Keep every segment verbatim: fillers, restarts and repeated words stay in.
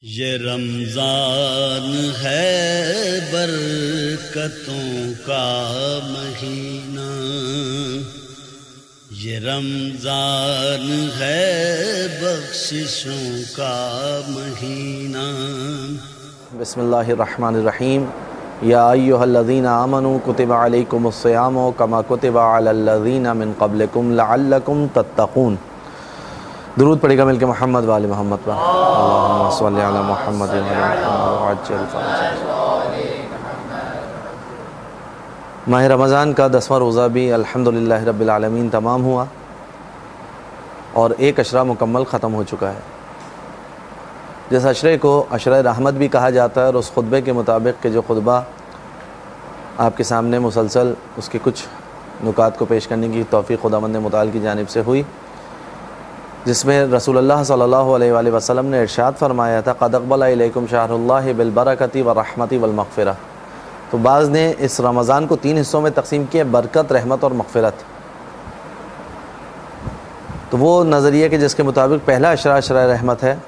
یہ رمضان ہے برکتوں کا مہینہ، یہ رمضان ہے بخششوں کا مہینہ۔ بسم اللہ الرحمن الرحیم۔ یا ایھا الذین آمنوا کتب علیکم الصیام کما کتب علی الذین من قبلکم لعلکم تتقون۔ درود پڑھے گا مل کے محمد وآل محمد پر۔ اللہم صلی علی محمد وعجل فرجہ۔ ماہ رمضان کا دسواں روزہ بھی الحمدللہ رب العالمین تمام ہوا اور ایک عشرہ مکمل ختم ہو چکا ہے۔ جس عشرے کو عشرہ رحمت بھی کہا جاتا ہے، اور اس خطبے کے مطابق کہ جو خطبہ آپ کے سامنے مسلسل اس کے کچھ نکات کو پیش کرنے کی توفیق خداوند متعال کی جانب سے ہوئی، جس میں رسول اللہ صلی اللہ علیہ وآلہ وسلم نے ارشاد فرمایا تھا قد اقبل الیکم شہر اللہ بالبرکۃ والرحمۃ والمغفرہ۔ تو بعض نے اس رمضان کو تین حصوں میں تقسیم کیا، برکت، رحمت اور مغفرت۔ تو وہ نظریہ کہ جس کے مطابق پہلا عشرہ عشرہ رحمت ہے،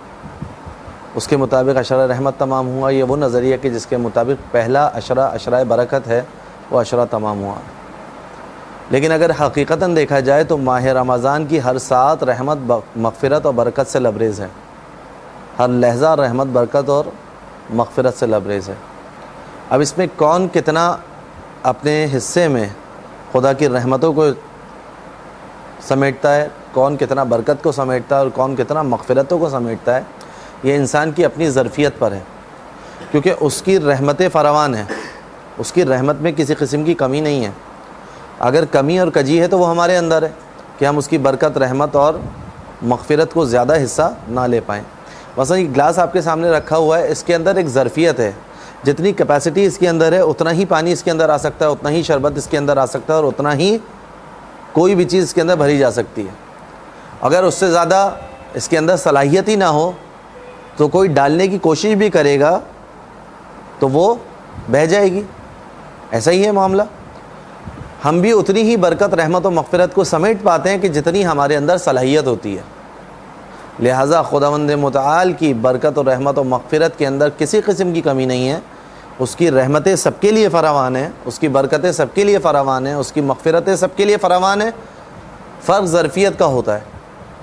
اس کے مطابق عشرہ رحمت تمام ہوا، یہ وہ نظریہ کہ جس کے مطابق پہلا عشرہ عشرہ برکت ہے، وہ عشرہ تمام ہوا۔ لیکن اگر حقیقتاً دیکھا جائے تو ماہ رمضان کی ہر ساعت رحمت، مغفرت اور برکت سے لبریز ہے، ہر لحظہ رحمت، برکت اور مغفرت سے لبریز ہے۔ اب اس میں کون کتنا اپنے حصے میں خدا کی رحمتوں کو سمیٹتا ہے، کون کتنا برکت کو سمیٹتا ہے اور کون کتنا مغفرتوں کو سمیٹتا ہے، یہ انسان کی اپنی ظرفیت پر ہے، کیونکہ اس کی رحمتیں فراوان ہیں، اس کی رحمت میں کسی قسم کی کمی نہیں ہے۔ اگر کمی اور کجی ہے تو وہ ہمارے اندر ہے کہ ہم اس کی برکت، رحمت اور مغفرت کو زیادہ حصہ نہ لے پائیں۔ مثلا یہ گلاس آپ کے سامنے رکھا ہوا ہے، اس کے اندر ایک ظرفیت ہے، جتنی کیپیسٹی اس کے اندر ہے اتنا ہی پانی اس کے اندر آ سکتا ہے، اتنا ہی شربت اس کے اندر آ سکتا ہے، اور اتنا ہی کوئی بھی چیز اس کے اندر بھری جا سکتی ہے۔ اگر اس سے زیادہ اس کے اندر صلاحیت ہی نہ ہو تو کوئی ڈالنے کی کوشش بھی کرے گا تو وہ بہہ جائے گی۔ ایسا ہی ہے معاملہ، ہم بھی اتنی ہی برکت، رحمت و مغفرت کو سمیٹ پاتے ہیں کہ جتنی ہمارے اندر صلاحیت ہوتی ہے۔ لہٰذا خداوند متعال کی برکت و رحمت و مغفرت کے اندر کسی قسم کی کمی نہیں ہے، اس کی رحمتیں سب کے لیے فراوان ہیں، اس کی برکتیں سب کے لیے فراوان ہیں، اس کی مغفرتیں سب کے لیے فراوان ہیں۔ فرق ظرفیت کا ہوتا ہے۔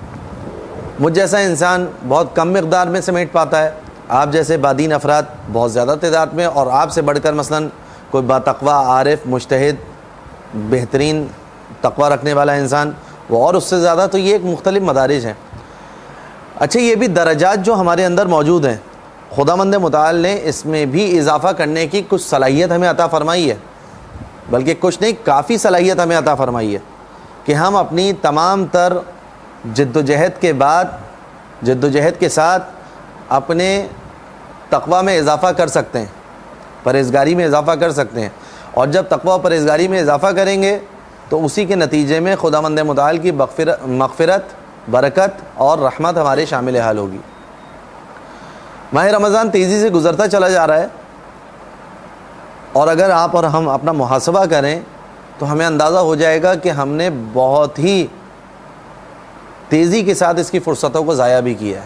مجھ جیسا انسان بہت کم مقدار میں سمیٹ پاتا ہے، آپ جیسے بادین افراد بہت زیادہ تعداد میں، اور آپ سے بڑھ کر مثلاً کوئی باتقویٰ، عارف، مجتہد، بہترین تقویٰ رکھنے والا انسان وہ اور اس سے زیادہ۔ تو یہ ایک مختلف مدارج ہیں۔ اچھا، یہ بھی درجات جو ہمارے اندر موجود ہیں، خداوند متعال نے اس میں بھی اضافہ کرنے کی کچھ صلاحیت ہمیں عطا فرمائی ہے، بلکہ کچھ نہیں، کافی صلاحیت ہمیں عطا فرمائی ہے کہ ہم اپنی تمام تر جد و جہد کے بعد، جد و جہد کے ساتھ اپنے تقویٰ میں اضافہ کر سکتے ہیں، پرہیزگاری میں اضافہ کر سکتے ہیں، اور جب تقویٰ و پرہیزگاری میں اضافہ کریں گے تو اسی کے نتیجے میں خداوند متعال کی مغفرت، برکت اور رحمت ہمارے شامل حال ہوگی۔ ماہ رمضان تیزی سے گزرتا چلا جا رہا ہے، اور اگر آپ اور ہم اپنا محاسبہ کریں تو ہمیں اندازہ ہو جائے گا کہ ہم نے بہت ہی تیزی کے ساتھ اس کی فرصتوں کو ضائع بھی کیا ہے۔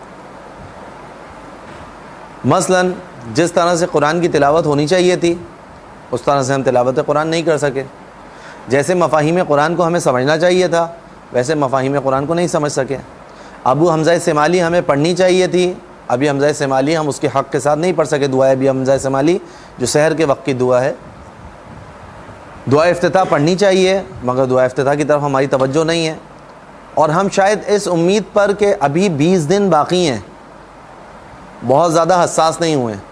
مثلاً جس طرح سے قرآن کی تلاوت ہونی چاہیے تھی اس طرح سے ہم تلاوت قرآن نہیں کر سکے، جیسے مفاہیم قرآن کو ہمیں سمجھنا چاہیے تھا ویسے مفاہیم قرآن کو نہیں سمجھ سکے۔ ابو حمزہ سمالی ہمیں پڑھنی چاہیے تھی، ابھی حمزہ سمالی ہم اس کے حق کے ساتھ نہیں پڑھ سکے۔ دعا ابی حمزہ سمالی جو سحر کے وقت کی دعا ہے، دعا افتتاح پڑھنی چاہیے، مگر دعا افتتاح کی طرف ہماری توجہ نہیں ہے، اور ہم شاید اس امید پر کہ ابھی بیس دن باقی ہیں بہت زیادہ حساس نہیں ہوئے ہیں۔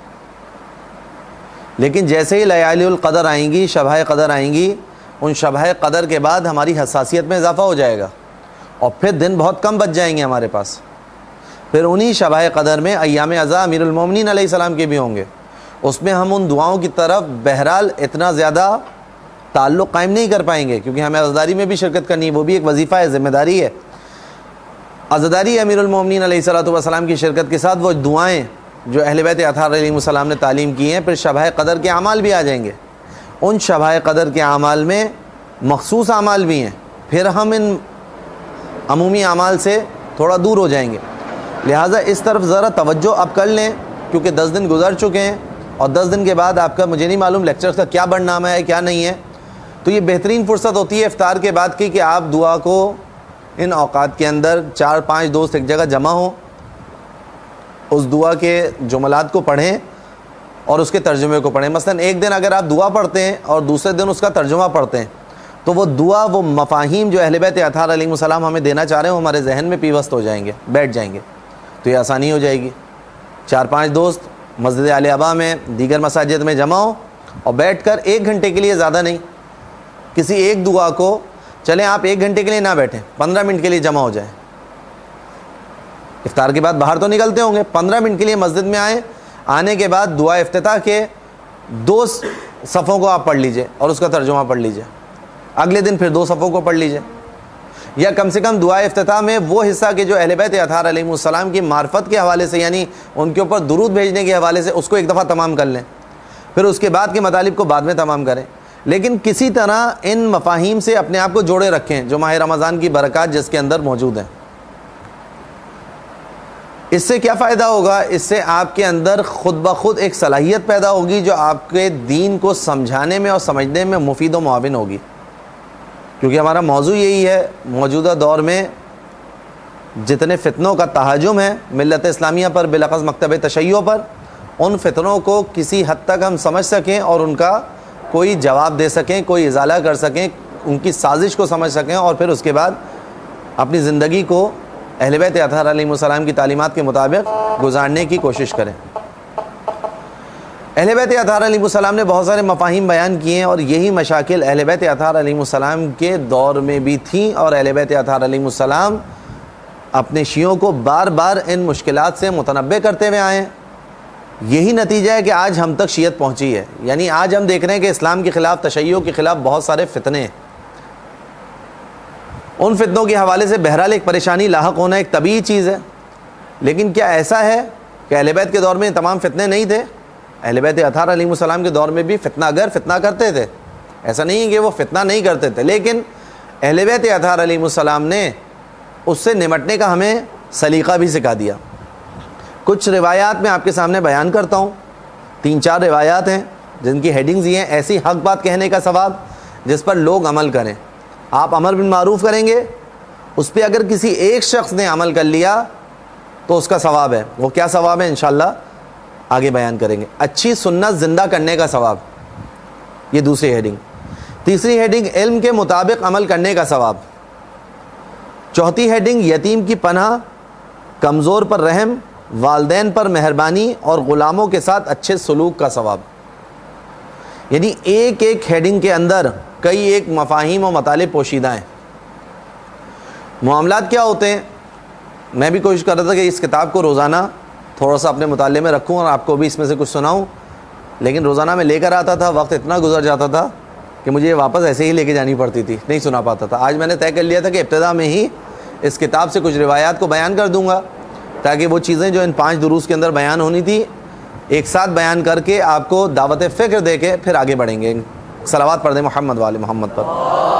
لیکن جیسے ہی لیالی القدر آئیں گی، شبہ قدر آئیں گی، ان شبہ قدر کے بعد ہماری حساسیت میں اضافہ ہو جائے گا، اور پھر دن بہت کم بچ جائیں گے ہمارے پاس۔ پھر انہی شبہ قدر میں ایام عزا امیر المومنین علیہ السلام کے بھی ہوں گے، اس میں ہم ان دعاؤں کی طرف بہرحال اتنا زیادہ تعلق قائم نہیں کر پائیں گے، کیونکہ ہمیں عزاداری میں بھی شرکت کرنی ہے، وہ بھی ایک وظیفہ ہے، ذمہ داری ہے۔ عزاداری امیر المومنین علیہ السلام کی شرکت کے ساتھ وہ دعائیں جو اہل بیت اطہار علیہ السلام نے تعلیم کی ہیں، پھر شبہ قدر کے اعمال بھی آ جائیں گے۔ ان شبہ قدر کے اعمال میں مخصوص اعمال بھی ہیں، پھر ہم ان عمومی اعمال سے تھوڑا دور ہو جائیں گے۔ لہٰذا اس طرف ذرا توجہ اب کر لیں، کیونکہ دس دن گزر چکے ہیں اور دس دن کے بعد آپ کا مجھے نہیں معلوم لیکچرز کا کیا برنامہ ہے کیا نہیں ہے، تو یہ بہترین فرصت ہوتی ہے افطار کے بعد کی کہ آپ دعا کو ان اوقات کے اندر چار پانچ دوست ایک جگہ جمع ہوں، اس دعا کے جملات کو پڑھیں اور اس کے ترجمے کو پڑھیں۔ مثلا ایک دن اگر آپ دعا پڑھتے ہیں اور دوسرے دن اس کا ترجمہ پڑھتے ہیں تو وہ دعا، وہ مفاہیم جو اہل بیت اطہار علیہ السلام ہمیں دینا چاہ رہے ہیں وہ ہمارے ذہن میں پیوست ہو جائیں گے، بیٹھ جائیں گے، تو یہ آسانی ہو جائے گی۔ چار پانچ دوست مسجد علی ابا میں، دیگر مساجد میں جمع ہوں اور بیٹھ کر ایک گھنٹے کے لیے، زیادہ نہیں، کسی ایک دعا کو، چلیں آپ ایک گھنٹے کے لیے نہ بیٹھیں، پندرہ منٹ کے لیے جمع ہو جائیں۔ افطار کے بعد باہر تو نکلتے ہوں گے، پندرہ منٹ کے لیے مسجد میں آئیں، آنے کے بعد دعا افتتاح کے دو صفوں کو آپ پڑھ لیجئے اور اس کا ترجمہ پڑھ لیجئے، اگلے دن پھر دو صفوں کو پڑھ لیجئے، یا کم سے کم دعا افتتاح میں وہ حصہ کہ جو اہل بیت اطہار علیہ السلام کی معرفت کے حوالے سے، یعنی ان کے اوپر درود بھیجنے کے حوالے سے، اس کو ایک دفعہ تمام کر لیں، پھر اس کے بعد کے مطالب کو بعد میں تمام کریں، لیکن کسی طرح ان مفاہیم سے اپنے آپ کو جوڑے رکھیں جو ماہ رمضان کی برکات جس کے اندر موجود ہیں۔ اس سے کیا فائدہ ہوگا؟ اس سے آپ کے اندر خود بخود ایک صلاحیت پیدا ہوگی جو آپ کے دین کو سمجھانے میں اور سمجھنے میں مفید و معاون ہوگی، کیونکہ ہمارا موضوع یہی ہے موجودہ دور میں جتنے فتنوں کا تہاجم ہے ملت اسلامیہ پر، بالاخص مکتب تشیع پر، ان فتنوں کو کسی حد تک ہم سمجھ سکیں اور ان کا کوئی جواب دے سکیں، کوئی ازالہ کر سکیں، ان کی سازش کو سمجھ سکیں، اور پھر اس کے بعد اپنی زندگی کو اہل بیت اطہار علیہ السلام کی تعلیمات کے مطابق گزارنے کی کوشش کریں۔ اہل بیت اطہار علیہ السلام نے بہت سارے مفاہیم بیان کیے ہیں اور یہی مشاکل اہل بیت اطہار علیہ السلام کے دور میں بھی تھیں، اور اہل بیت اطہار علیہ السلام اپنے شیعوں کو بار بار ان مشکلات سے متنبع کرتے ہوئے آئے ہیں۔ یہی نتیجہ ہے کہ آج ہم تک شیعت پہنچی ہے، یعنی آج ہم دیکھ رہے ہیں کہ اسلام کے خلاف، تشیع کے خلاف بہت سارے فتنے ہیں۔ ان فتنوں کے حوالے سے بہرحال ایک پریشانی لاحق ہونا ایک طبیعی چیز ہے، لیکن کیا ایسا ہے کہ اہل بیت کے دور میں تمام فتنے نہیں تھے؟ اہل بیت اطہار علیہ السلام کے دور میں بھی فتنہ گر فتنہ کرتے تھے، ایسا نہیں ہے کہ وہ فتنہ نہیں کرتے تھے، لیکن اہل بیت اطہار علیہ السلام نے اس سے نمٹنے کا ہمیں سلیقہ بھی سکھا دیا۔ کچھ روایات میں آپ کے سامنے بیان کرتا ہوں، تین چار روایات ہیں جن کی ہیڈنگز یہ ہیں: ایسی حق بات کہنے کا ثواب جس پر لوگ عمل کریں۔ آپ امر بالمعروف کریں گے، اس پہ اگر کسی ایک شخص نے عمل کر لیا تو اس کا ثواب ہے۔ وہ کیا ثواب ہے انشاءاللہ آگے بیان کریں گے۔ اچھی سنت زندہ کرنے کا ثواب، یہ دوسری ہیڈنگ۔ تیسری ہیڈنگ علم کے مطابق عمل کرنے کا ثواب۔ چوتھی ہیڈنگ یتیم کی پناہ، کمزور پر رحم، والدین پر مہربانی اور غلاموں کے ساتھ اچھے سلوک کا ثواب۔ یعنی ایک ایک ہیڈنگ کے اندر کئی ایک مفاہیم و مطالب پوشیدہ ہیں۔ معاملات کیا ہوتے ہیں؟ میں بھی کوشش کر رہا تھا کہ اس کتاب کو روزانہ تھوڑا سا اپنے مطالعے میں رکھوں اور آپ کو بھی اس میں سے کچھ سناؤں، لیکن روزانہ میں لے کر آتا تھا، وقت اتنا گزر جاتا تھا کہ مجھے واپس ایسے ہی لے کے جانی پڑتی تھی، نہیں سنا پاتا تھا۔ آج میں نے طے کر لیا تھا کہ ابتدا میں ہی اس کتاب سے کچھ روایات کو بیان کر دوں گا، تاکہ وہ چیزیں جو ان پانچ دروس کے اندر بیان ہونی تھی ایک ساتھ بیان کر کے آپ کو دعوت فکر دے کے پھر آگے بڑھیں گے۔ صلوات پڑھ دیں محمد والے محمد پر۔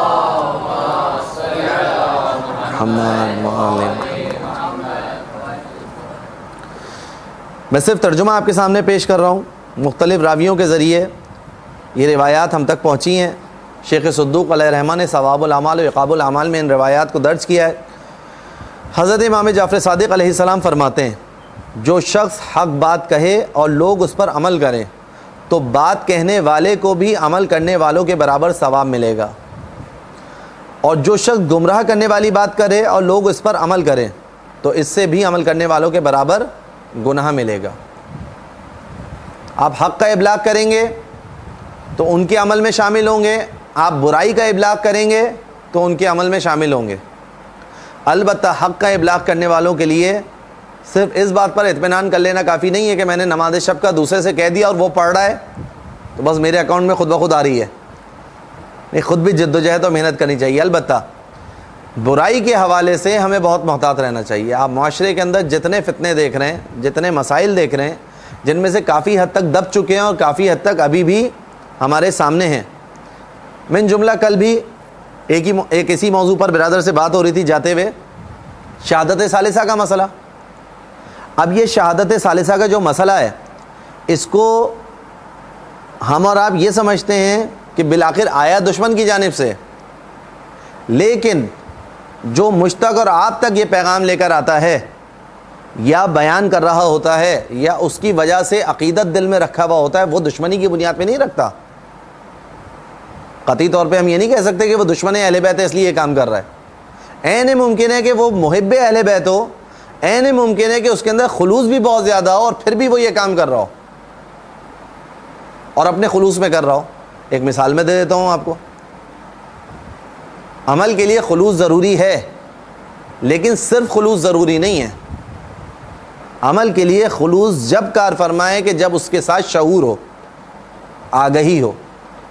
میں صرف ترجمہ آپ کے سامنے پیش کر رہا ہوں، مختلف راویوں کے ذریعے یہ روایات ہم تک پہنچی ہیں۔ شیخ صدوق علیہ الرحمہ نے ثواب الاعمال و عقاب الاعمال میں ان روایات کو درج کیا ہے۔ حضرت امام جعفر صادق علیہ السلام فرماتے ہیں، جو شخص حق بات کہے اور لوگ اس پر عمل کریں تو بات کہنے والے کو بھی عمل کرنے والوں کے برابر ثواب ملے گا، اور جو شخص گمراہ کرنے والی بات کرے اور لوگ اس پر عمل کریں تو اس سے بھی عمل کرنے والوں کے برابر گناہ ملے گا۔ آپ حق کا ابلاغ کریں گے تو ان کے عمل میں شامل ہوں گے، آپ برائی کا ابلاغ کریں گے تو ان کے عمل میں شامل ہوں گے۔ البتہ حق کا ابلاغ کرنے والوں کے لیے صرف اس بات پر اطمینان کر لینا کافی نہیں ہے کہ میں نے نماز شب کا دوسرے سے کہہ دیا اور وہ پڑھ رہا ہے تو بس میرے اکاؤنٹ میں خود بخود آ رہی ہے۔ نہیں، خود بھی جد و جہد اور محنت کرنی چاہیے۔ البتہ برائی کے حوالے سے ہمیں بہت محتاط رہنا چاہیے۔ آپ معاشرے کے اندر جتنے فتنے دیکھ رہے ہیں، جتنے مسائل دیکھ رہے ہیں، جن میں سے کافی حد تک دب چکے ہیں اور کافی حد تک ابھی بھی ہمارے سامنے ہیں۔ من جملہ کل بھی ایک ہی ایک اسی موضوع پر برادر سے بات ہو رہی تھی جاتے ہوئے، شہادت ثالثہ کا مسئلہ۔ اب یہ شہادت ثالثہ کا جو مسئلہ ہے، اس کو ہم اور آپ یہ سمجھتے ہیں کہ بالآخر آیا دشمن کی جانب سے، لیکن جو مجھ تک اور آپ تک یہ پیغام لے کر آتا ہے یا بیان کر رہا ہوتا ہے یا اس کی وجہ سے عقیدت دل میں رکھا ہوا ہوتا ہے، وہ دشمنی کی بنیاد پہ نہیں رکھتا۔ قطعی طور پہ ہم یہ نہیں کہہ سکتے کہ وہ دشمن اہل بیت ہے اس لیے یہ کام کر رہا ہے۔ عین ممکن ہے کہ وہ محب اہل بیت ہو، عین ممکن ہے کہ اس کے اندر خلوص بھی بہت زیادہ ہو اور پھر بھی وہ یہ کام کر رہا ہو اور اپنے خلوص میں کر رہا ہو۔ ایک مثال میں دے دیتا ہوں آپ کو۔ عمل کے لیے خلوص ضروری ہے، لیکن صرف خلوص ضروری نہیں ہے۔ عمل کے لیے خلوص جب کار فرمائے کہ جب اس کے ساتھ شعور ہو، آگہی ہو۔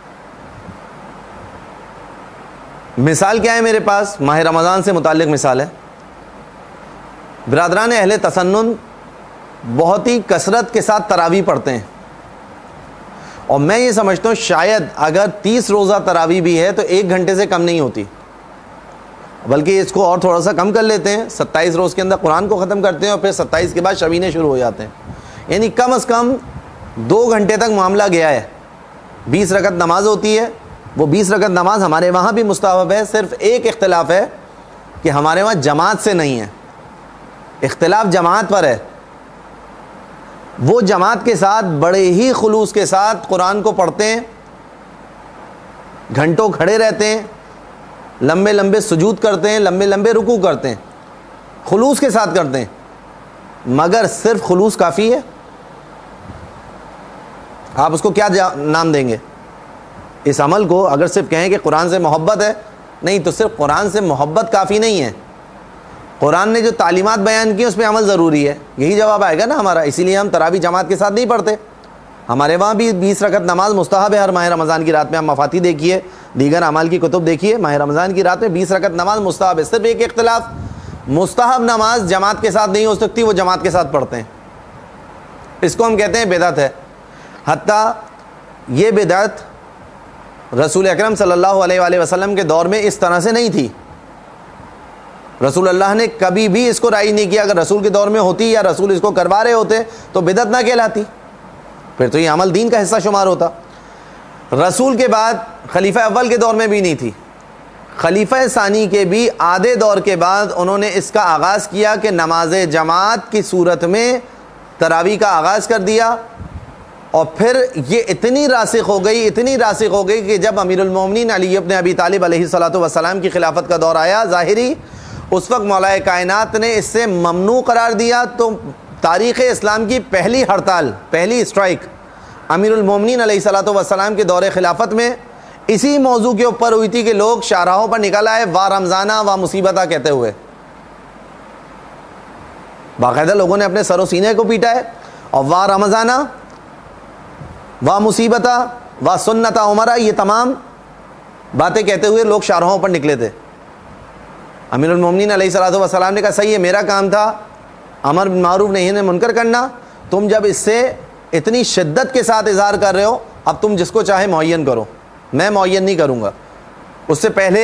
مثال کیا ہے میرے پاس؟ ماہ رمضان سے متعلق مثال ہے۔ برادران اہل تسنن بہت ہی کثرت کے ساتھ تراویح پڑھتے ہیں، اور میں یہ سمجھتا ہوں شاید اگر تیس روزہ تراویح بھی ہے تو ایک گھنٹے سے کم نہیں ہوتی، بلکہ اس کو اور تھوڑا سا کم کر لیتے ہیں۔ ستائیس روز کے اندر قرآن کو ختم کرتے ہیں اور پھر ستائیس کے بعد شبینے شروع ہو جاتے ہیں، یعنی کم از کم دو گھنٹے تک معاملہ گیا ہے۔ بیس رکعت نماز ہوتی ہے، وہ بیس رکعت نماز ہمارے وہاں بھی مستحب ہے، صرف ایک اختلاف ہے کہ ہمارے وہاں جماعت سے نہیں ہے، اختلاف جماعت پر ہے۔ وہ جماعت کے ساتھ بڑے ہی خلوص کے ساتھ قرآن کو پڑھتے ہیں، گھنٹوں کھڑے رہتے ہیں، لمبے لمبے سجود کرتے ہیں، لمبے لمبے رکوع کرتے ہیں، خلوص کے ساتھ کرتے ہیں، مگر صرف خلوص کافی ہے؟ آپ اس کو کیا نام دیں گے؟ اس عمل کو اگر صرف کہیں کہ قرآن سے محبت ہے، نہیں تو صرف قرآن سے محبت کافی نہیں ہے۔ قرآن نے جو تعلیمات بیان کی اس پہ عمل ضروری ہے، یہی جواب آئے گا نا ہمارا۔ اسی لیے ہم تراویح جماعت کے ساتھ نہیں پڑھتے۔ ہمارے وہاں بھی بیس رکعت نماز مستحب ہے ہر ماہ رمضان کی رات میں۔ ہم مفاتی دیکھیے، دیگر اعمال کی کتب دیکھیے، ماہ رمضان کی رات میں بیس رکعت نماز مستحب ہے۔ صرف ایک اختلاف، مستحب نماز جماعت کے ساتھ نہیں ہو سکتی، وہ جماعت کے ساتھ پڑھتے ہیں، اس کو ہم کہتے ہیں بدعت ہے۔ حتیٰ یہ بدعت رسول اکرم صلی اللہ علیہ وآلہ وسلم کے دور میں اس طرح سے نہیں تھی۔ رسول اللہ نے کبھی بھی اس کو رائج نہیں کیا۔ اگر رسول کے دور میں ہوتی یا رسول اس کو کروا رہے ہوتے تو بدعت نہ کہلاتی، پھر تو یہ عمل دین کا حصہ شمار ہوتا۔ رسول کے بعد خلیفہ اول کے دور میں بھی نہیں تھی، خلیفہ ثانی کے بھی آدھے دور کے بعد انہوں نے اس کا آغاز کیا کہ نماز جماعت کی صورت میں تراویح کا آغاز کر دیا، اور پھر یہ اتنی راسخ ہو گئی اتنی راسخ ہو گئی کہ جب امیر المومنین علی ابن ابی طالب علیہ الصلوۃ والسلام کی خلافت کا دور آیا ظاہری، اس وقت مولا کائنات نے اس سے ممنوع قرار دیا۔ تو تاریخ اسلام کی پہلی ہڑتال، پہلی اسٹرائک امیر المومنین علیہ الصلوۃ والسلام کے دور خلافت میں اسی موضوع کے اوپر ہوئی تھی کہ لوگ شاہراہوں پر نکل آئے وا رمضانہ وا مصیبتہ کہتے ہوئے۔ باقاعدہ لوگوں نے اپنے سر و سینے کو پیٹا ہے، اور وا رمضانہ وا مصیبتہ وا سنت عمرہ، یہ تمام باتیں کہتے ہوئے لوگ شاہراہوں پر نکلے تھے۔ امیر المومنین علیہ الصلوۃ والسلام نے کہا صحیح ہے، میرا کام تھا امر بالمعروف نہی عن منکر کرنا، تم جب اس سے اتنی شدت کے ساتھ اظہار کر رہے ہو، اب تم جس کو چاہے معین کرو، میں معین نہیں کروں گا۔ اس سے پہلے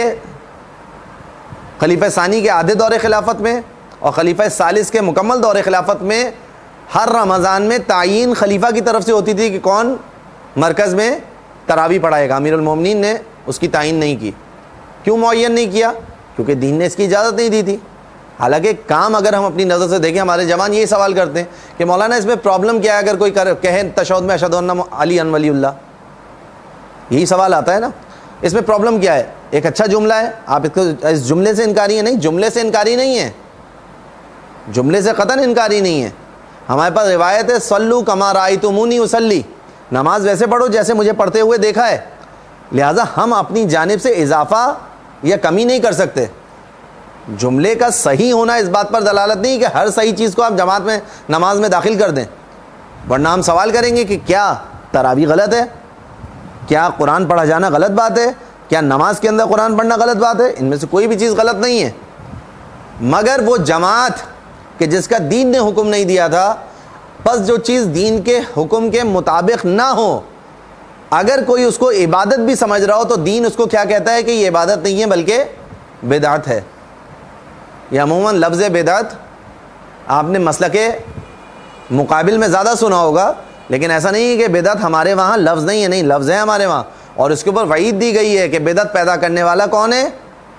خلیفہ ثانی کے آدھے دور خلافت میں اور خلیفہ ثالث کے مکمل دور خلافت میں ہر رمضان میں تعیین خلیفہ کی طرف سے ہوتی تھی کہ کون مرکز میں تراویح پڑھائے گا۔ امیر المومنین نے اس کی تعیین نہیں کی۔ کیوں معین نہیں کیا؟ کیونکہ دین نے اس کی اجازت نہیں دی تھی۔ حالانکہ کام اگر ہم اپنی نظر سے دیکھیں، ہمارے جوان یہ سوال کرتے ہیں کہ مولانا اس میں پرابلم کیا ہے اگر کوئی کہے تشہد میں اشہد ان علی ان ولی اللہ، یہی سوال آتا ہے نا، اس میں پرابلم کیا ہے؟ ایک اچھا جملہ ہے، آپ اس کو اس جملے سے انکاری ہے؟ نہیں، جملے سے انکاری نہیں ہے، جملے سے قطعاً انکاری نہیں ہے۔ ہمارے پاس روایت ہے صلو کما رأیتمونی اصلی، نماز ویسے پڑھو جیسے مجھے پڑھتے ہوئے دیکھا ہے، لہٰذا ہم اپنی جانب سے اضافہ یا کمی نہیں کر سکتے۔ جملے کا صحیح ہونا اس بات پر دلالت نہیں کہ ہر صحیح چیز کو آپ جماعت میں نماز میں داخل کر دیں، ورنہ ہم سوال کریں گے کہ کیا تراویح غلط ہے؟ کیا قرآن پڑھا جانا غلط بات ہے؟ کیا نماز کے اندر قرآن پڑھنا غلط بات ہے؟ ان میں سے کوئی بھی چیز غلط نہیں ہے، مگر وہ جماعت کہ جس کا دین نے حکم نہیں دیا تھا، بس جو چیز دین کے حکم کے مطابق نہ ہو، اگر کوئی اس کو عبادت بھی سمجھ رہا ہو تو دین اس کو کیا کہتا ہے کہ یہ عبادت نہیں ہے بلکہ بدعت ہے۔ یہ عموماً لفظ بدعت آپ نے مسلک مقابل میں زیادہ سنا ہوگا، لیکن ایسا نہیں ہے کہ بدعت ہمارے وہاں لفظ نہیں ہے، نہیں، لفظ ہے ہمارے وہاں، اور اس کے اوپر وعید دی گئی ہے کہ بدعت پیدا کرنے والا کون ہے؟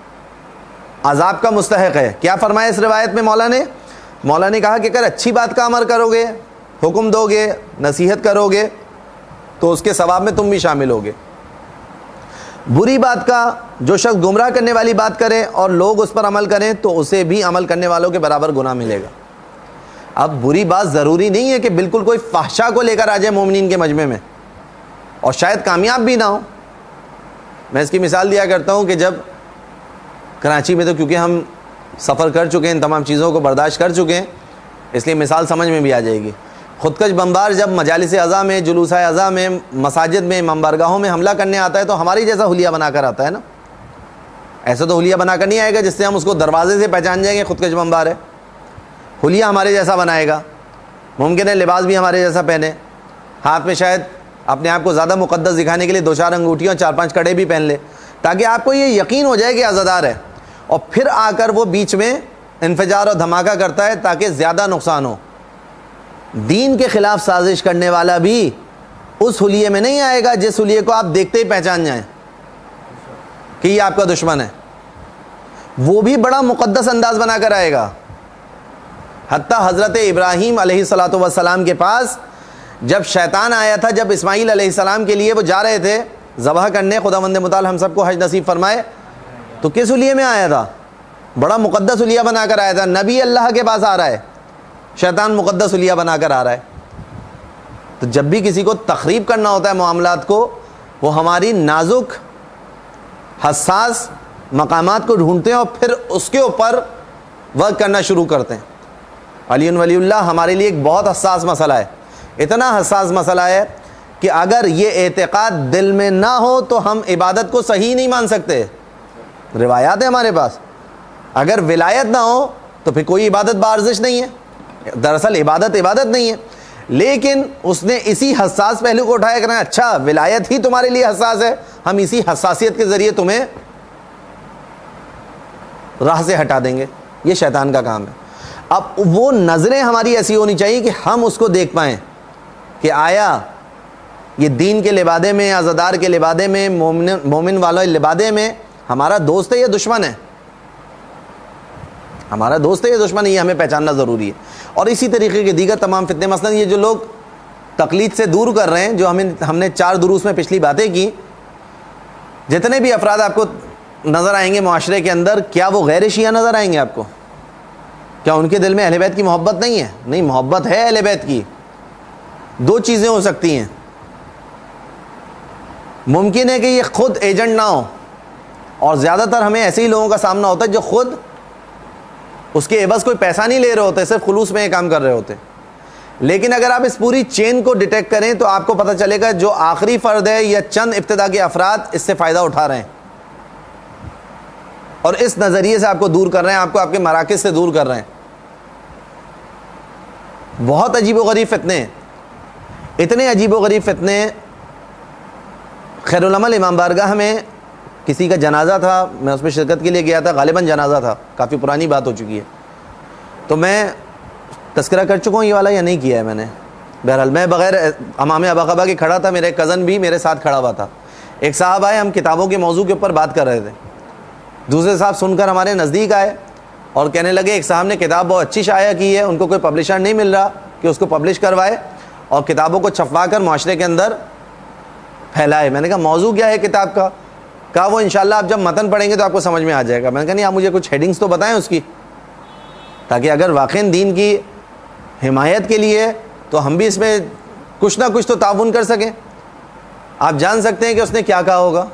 عذاب کا مستحق ہے۔ کیا فرمایا اس روایت میں مولا نے؟ مولا نے کہا کہ اگر اچھی بات کا عمل کرو گے، حکم دو گے، نصیحت کرو گے، تو اس کے ثواب میں تم بھی شامل ہوگے۔ بری بات کا، جو شخص گمراہ کرنے والی بات کرے اور لوگ اس پر عمل کریں تو اسے بھی عمل کرنے والوں کے برابر گناہ ملے گا۔ اب بری بات ضروری نہیں ہے کہ بالکل کوئی فحشا کو لے کر آ جائے مومنین کے مجمع میں، اور شاید کامیاب بھی نہ ہو۔ میں اس کی مثال دیا کرتا ہوں کہ جب کراچی میں، تو کیونکہ ہم سفر کر چکے ہیں، ان تمام چیزوں کو برداشت کر چکے ہیں، اس لیے مثال سمجھ میں بھی آ جائے گی۔ خودکش بمبار جب مجالس اعضاء میں، جلوس اعضاء میں، مساجد میں، امام بارگاہوں میں حملہ کرنے آتا ہے تو ہماری جیسا حلیہ بنا کر آتا ہے نا، ایسا تو حلیہ بنا کر نہیں آئے گا جس سے ہم اس کو دروازے سے پہچان جائیں گے خودکش بمبار ہے۔ حلیہ ہمارے جیسا بنائے گا، ممکن ہے لباس بھی ہمارے جیسا پہنے، ہاتھ میں شاید اپنے آپ کو زیادہ مقدس دکھانے کے لیے دو چار انگوٹھیاں، چار پانچ کڑے بھی پہن لے، تاکہ آپ کو یہ یقین ہو جائے کہ عزادار ہے، اور پھر آ کر وہ بیچ میں انفجار اور دھماکہ کرتا ہے تاکہ زیادہ نقصان ہو۔ دین کے خلاف سازش کرنے والا بھی اس حلیے میں نہیں آئے گا جس حلیے کو آپ دیکھتے ہی پہچان جائیں کہ یہ آپ کا دشمن ہے، وہ بھی بڑا مقدس انداز بنا کر آئے گا۔ حتیٰ حضرت ابراہیم علیہ الصلوۃ والسلام کے پاس جب شیطان آیا تھا، جب اسماعیل علیہ السلام کے لیے وہ جا رہے تھے ذبح کرنے، خداوند متعال ہم سب کو حج نصیب فرمائے، تو کس حلیے میں آیا تھا؟ بڑا مقدس حلیہ بنا کر آیا تھا۔ نبی اللہ کے پاس آ رہا ہے، شیطان مقدس حلیہ بنا کر آ رہا ہے۔ تو جب بھی کسی کو تخریب کرنا ہوتا ہے معاملات کو، وہ ہماری نازک حساس مقامات کو ڈھونڈتے ہیں اور پھر اس کے اوپر ورک کرنا شروع کرتے ہیں۔ علی ولی اللہ ہمارے لیے ایک بہت حساس مسئلہ ہے، اتنا حساس مسئلہ ہے کہ اگر یہ اعتقاد دل میں نہ ہو تو ہم عبادت کو صحیح نہیں مان سکتے۔ روایات ہے ہمارے پاس، اگر ولایت نہ ہو تو پھر کوئی عبادت بارزش نہیں ہے۔ دراصل عبادت عبادت نہیں ہے، لیکن اس نے اسی حساس پہلو کو اٹھایا کرنا، اچھا ولایت ہی تمہارے لیے حساس ہے، ہم اسی حساسیت کے ذریعے تمہیں راہ سے ہٹا دیں گے۔ یہ شیطان کا کام ہے۔ اب وہ نظریں ہماری ایسی ہونی چاہیے کہ ہم اس کو دیکھ پائیں کہ آیا یہ دین کے لبادے میں، عزادار کے لبادے میں، مومن مومن والے لبادے میں ہمارا دوست ہے یا دشمن ہے؟ ہمارا دوست ہے یا دشمن ہے، یہ ہمیں پہچاننا ضروری ہے۔ اور اسی طریقے کے دیگر تمام فتنے، مثلا یہ جو لوگ تقلید سے دور کر رہے ہیں، جو ہمیں ہم نے چار دروس میں پچھلی باتیں کی، جتنے بھی افراد آپ کو نظر آئیں گے معاشرے کے اندر، کیا وہ غیر شیعہ نظر آئیں گے آپ کو؟ کیا ان کے دل میں اہل بیت کی محبت نہیں ہے؟ نہیں، محبت ہے اہل بیت کی۔ دو چیزیں ہو سکتی ہیں، ممکن ہے کہ یہ خود ایجنٹ نہ ہو، اور زیادہ تر ہمیں ایسے ہی لوگوں کا سامنا ہوتا ہے جو خود اس کے عوض کوئی پیسہ نہیں لے رہے ہوتے، صرف خلوص میں یہ کام کر رہے ہوتے۔ لیکن اگر آپ اس پوری چین کو ڈیٹیکٹ کریں تو آپ کو پتہ چلے گا جو آخری فرد ہے یا چند ابتدا کے افراد اس سے فائدہ اٹھا رہے ہیں اور اس نظریے سے آپ کو دور کر رہے ہیں، آپ کو آپ کے مراکز سے دور کر رہے ہیں۔ بہت عجیب و غریب فتنے ہیں، اتنے عجیب و غریب فتنے۔ خیر العمل امام بارگاہ میں کسی کا جنازہ تھا، میں اس میں شرکت کے لیے گیا تھا، غالباً جنازہ تھا، کافی پرانی بات ہو چکی ہے، تو میں تذکرہ کر چکا ہوں یہ والا یا نہیں کیا ہے میں نے؟ بہرحال میں بغیر امام ابا قبا کے کھڑا تھا، میرا ایک کزن بھی میرے ساتھ کھڑا ہوا تھا۔ ایک صاحب آئے، ہم کتابوں کے موضوع کے اوپر بات کر رہے تھے، دوسرے صاحب سن کر ہمارے نزدیک آئے اور کہنے لگے ایک صاحب نے کتاب بہت اچھی شائع کی ہے، ان کو کوئی پبلشر نہیں مل رہا کہ اس کو پبلش کروائے اور کتابوں کو چھپوا کر معاشرے کے اندر پھیلائے۔ میں نے کہا موضوع کیا ہے کتاب کا؟ کہا وہ انشاءاللہ آپ جب متن پڑھیں گے تو آپ کو سمجھ میں آ جائے گا۔ میں نے کہا نہیں، آپ مجھے کچھ ہیڈنگز تو بتائیں اس کی، تاکہ اگر واقعی دین کی حمایت کے لیے تو ہم بھی اس میں کچھ نہ کچھ تو تعاون کر سکیں۔ آپ جان سکتے ہیں کہ اس نے کیا کہا ہوگا؟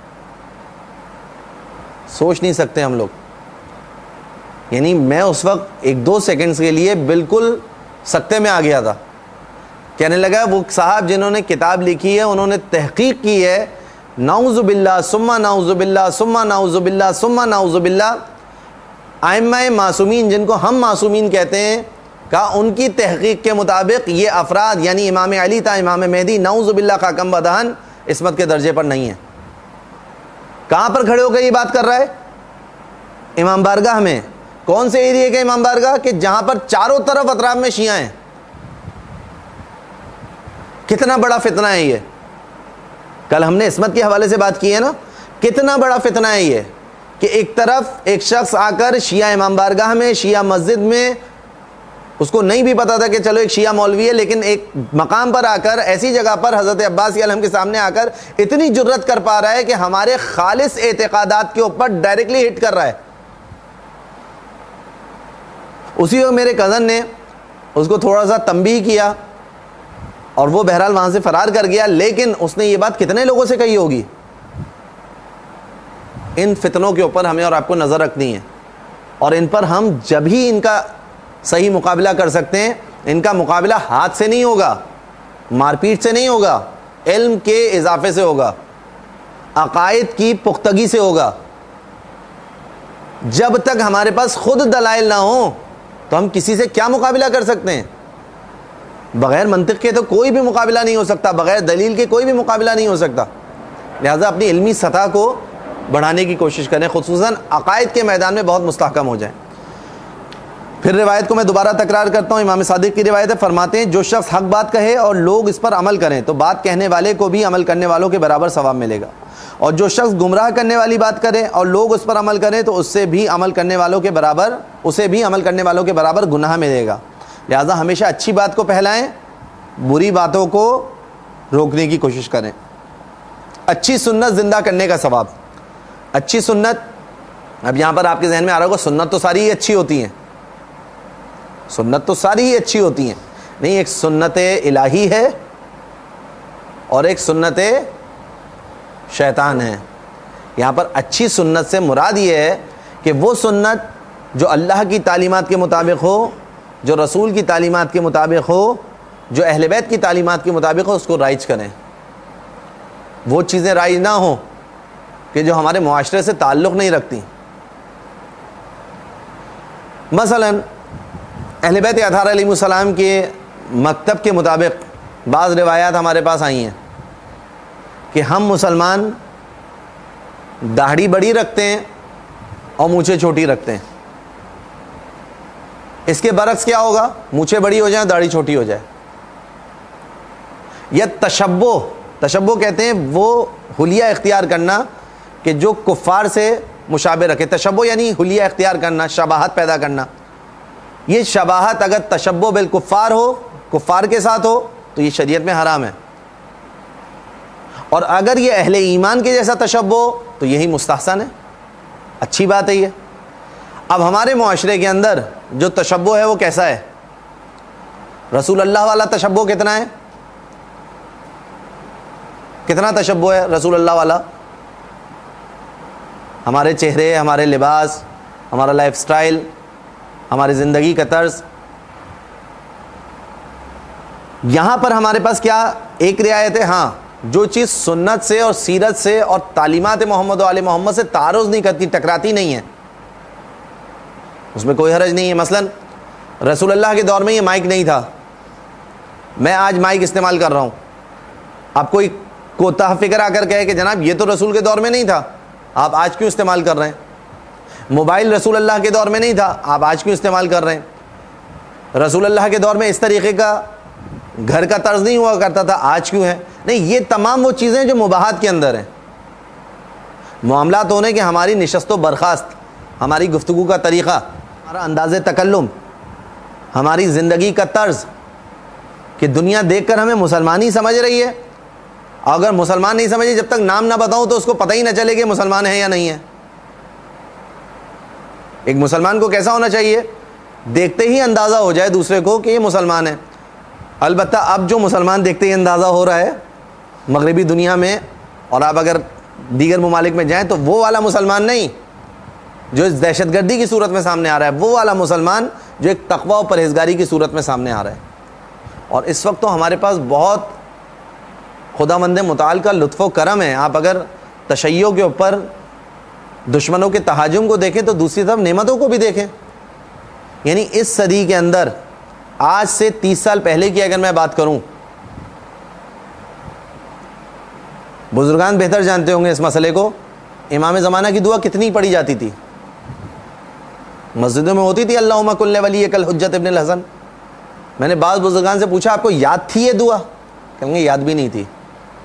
سوچ نہیں سکتے ہم لوگ۔ یعنی میں اس وقت ایک دو سیکنڈز کے لیے بالکل سکتے میں آ گیا تھا۔ کہنے لگا وہ صاحب جنہوں نے کتاب لکھی ہے انہوں نے تحقیق کی ہے، نعوذ باللہ ثم نعوذ باللہ ثم نعوذ باللہ ثم نعوذ باللہ، ائمہ معصومین جن کو ہم معصومین کہتے ہیں، کہا ان کی تحقیق کے مطابق یہ افراد یعنی امام علی تا امام مہدی نعوذ باللہ خاکم بدہن عصمت کے درجے پر نہیں ہیں۔ کہاں پر کھڑے ہو کر یہ بات کر رہا ہے؟ امام بارگاہ میں۔ کون سے ایریے کا امام بارگاہ؟ کہ جہاں پر چاروں طرف اطراف میں شیعہ ہیں، کتنا بڑا فتنہ ہے یہ. کل ہم نے عصمت کے حوالے سے بات کی ہے نا, کتنا بڑا فتنہ ہے یہ کہ ایک طرف ایک شخص آ کر شیعہ امام بارگاہ میں, شیعہ مسجد میں, اس کو نہیں بھی پتا تھا کہ چلو ایک شیعہ مولوی ہے, لیکن ایک مقام پر آ کر, ایسی جگہ پر حضرت عباس علیہ کے سامنے آ کر اتنی جرت کر پا رہا ہے کہ ہمارے خالص اعتقادات کے اوپر ڈائریکٹلی ہٹ کر رہا ہے. اسی وقت میرے کزن نے اس کو تھوڑا سا تنبیہ کیا اور وہ بہرحال وہاں سے فرار کر گیا, لیکن اس نے یہ بات کتنے لوگوں سے کہی ہوگی. ان فتنوں کے اوپر ہمیں اور آپ کو نظر رکھنی ہے, اور ان پر ہم جب ہی ان کا صحیح مقابلہ کر سکتے ہیں. ان کا مقابلہ ہاتھ سے نہیں ہوگا, مار پیٹ سے نہیں ہوگا, علم کے اضافے سے ہوگا, عقائد کی پختگی سے ہوگا. جب تک ہمارے پاس خود دلائل نہ ہوں تو ہم کسی سے کیا مقابلہ کر سکتے ہیں. بغیر منطق کے تو کوئی بھی مقابلہ نہیں ہو سکتا, بغیر دلیل کے کوئی بھی مقابلہ نہیں ہو سکتا. لہذا اپنی علمی سطح کو بڑھانے کی کوشش کریں, خصوصاً عقائد کے میدان میں بہت مستحکم ہو جائیں. پھر روایت کو میں دوبارہ تکرار کرتا ہوں, امام صادق کی روایت ہے, فرماتے ہیں جو شخص حق بات کہے اور لوگ اس پر عمل کریں تو بات کہنے والے کو بھی عمل کرنے والوں کے برابر ثواب ملے گا, اور جو شخص گمراہ کرنے والی بات کرے اور لوگ اس پر عمل کریں تو اس سے بھی عمل کرنے والوں کے برابر اسے بھی عمل کرنے والوں کے برابر گناہ ملے گا. لہذا ہمیشہ اچھی بات کو پھیلائیں, بری باتوں کو روکنے کی کوشش کریں. اچھی سنت زندہ کرنے کا ثواب. اچھی سنت, اب یہاں پر آپ کے ذہن میں آ رہا ہوگا سنت تو ساری ہی اچھی ہوتی ہیں, سنت تو ساری ہی اچھی ہوتی ہیں. نہیں, ایک سنت الہی ہے اور ایک سنت شیطان ہے. یہاں پر اچھی سنت سے مراد یہ ہے کہ وہ سنت جو اللہ کی تعلیمات کے مطابق ہو, جو رسول کی تعلیمات کے مطابق ہو, جو اہل بیت کی تعلیمات کے مطابق ہو, اس کو رائج کریں. وہ چیزیں رائج نہ ہوں کہ جو ہمارے معاشرے سے تعلق نہیں رکھتی. مثلا اہل بیت اطہار علیہ السلام کے مکتب کے مطابق بعض روایات ہمارے پاس آئی ہیں کہ ہم مسلمان داڑھی بڑی رکھتے ہیں اور مونچھیں چھوٹی رکھتے ہیں. اس کے برعکس کیا ہوگا, مونچھیں بڑی ہو جائیں, داڑھی چھوٹی ہو جائے. یا تشبہ, تشبہ کہتے ہیں وہ حلیہ اختیار کرنا کہ جو کفار سے مشابہ رکھے. تشبہ یعنی حلیہ اختیار کرنا, شباہت پیدا کرنا. یہ شباہت اگر تشبہ بالکفار ہو, کفار کے ساتھ ہو, تو یہ شریعت میں حرام ہے, اور اگر یہ اہل ایمان کے جیسا تشبہ ہو تو یہی مستحسن ہے, اچھی بات ہے یہ. اب ہمارے معاشرے کے اندر جو تشبہ ہے وہ کیسا ہے؟ رسول اللہ والا تشبہ کتنا ہے؟ کتنا تشبہ ہے رسول اللہ والا؟ ہمارے چہرے, ہمارے لباس, ہمارا لائف سٹائل, ہماری زندگی کا طرز. یہاں پر ہمارے پاس کیا ایک رعایت ہے, ہاں, جو چیز سنت سے اور سیرت سے اور تعلیمات محمد و آل محمد سے تعارض نہیں کرتی, ٹکراتی نہیں ہے, اس میں کوئی حرج نہیں ہے. مثلا رسول اللہ کے دور میں یہ مائک نہیں تھا, میں آج مائک استعمال کر رہا ہوں. آپ کوئی کوتاہ فکر آ کر کہے کہ جناب یہ تو رسول کے دور میں نہیں تھا, آپ آج کیوں استعمال کر رہے ہیں؟ موبائل رسول اللہ کے دور میں نہیں تھا, آپ آج کیوں استعمال کر رہے ہیں؟ رسول اللہ کے دور میں اس طریقے کا گھر کا طرز نہیں ہوا کرتا تھا, آج کیوں ہے؟ نہیں, یہ تمام وہ چیزیں جو مباحات کے اندر ہیں. معاملات ہونے کہ ہماری نشست و برخاست, ہماری گفتگو کا طریقہ, ہمارا انداز تکلم, ہماری زندگی کا طرز, کہ دنیا دیکھ کر ہمیں مسلمان ہی سمجھ رہی ہے. اگر مسلمان نہیں سمجھے, جب تک نام نہ بتاؤں تو اس کو پتہ ہی نہ چلے کہ مسلمان ہے یا نہیں ہے. ایک مسلمان کو کیسا ہونا چاہیے؟ دیکھتے ہی اندازہ ہو جائے دوسرے کو کہ یہ مسلمان ہے. البتہ اب جو مسلمان دیکھتے ہی اندازہ ہو رہا ہے مغربی دنیا میں, اور آپ اگر دیگر ممالک میں جائیں تو وہ والا مسلمان نہیں جو اس دہشت گردی کی صورت میں سامنے آ رہا ہے, وہ والا مسلمان جو ایک تقوی و پرہیزگاری کی صورت میں سامنے آ رہا ہے. اور اس وقت تو ہمارے پاس بہت خداوند متعال کا لطف و کرم ہے. آپ اگر تشیع کے اوپر دشمنوں کے تہاجم کو دیکھیں تو دوسری طرف نعمتوں کو بھی دیکھیں. یعنی اس صدی کے اندر, آج سے تیس سال پہلے کی اگر میں بات کروں, بزرگان بہتر جانتے ہوں گے اس مسئلے کو, امام زمانہ کی دعا کتنی پڑھی جاتی تھی؟ مسجدوں میں ہوتی تھی اللہم کل ولیک الحجۃ ابن الحسن. میں نے بعض بزرگان سے پوچھا آپ کو یاد تھی یہ دعا؟ کہیں گے یاد بھی نہیں تھی.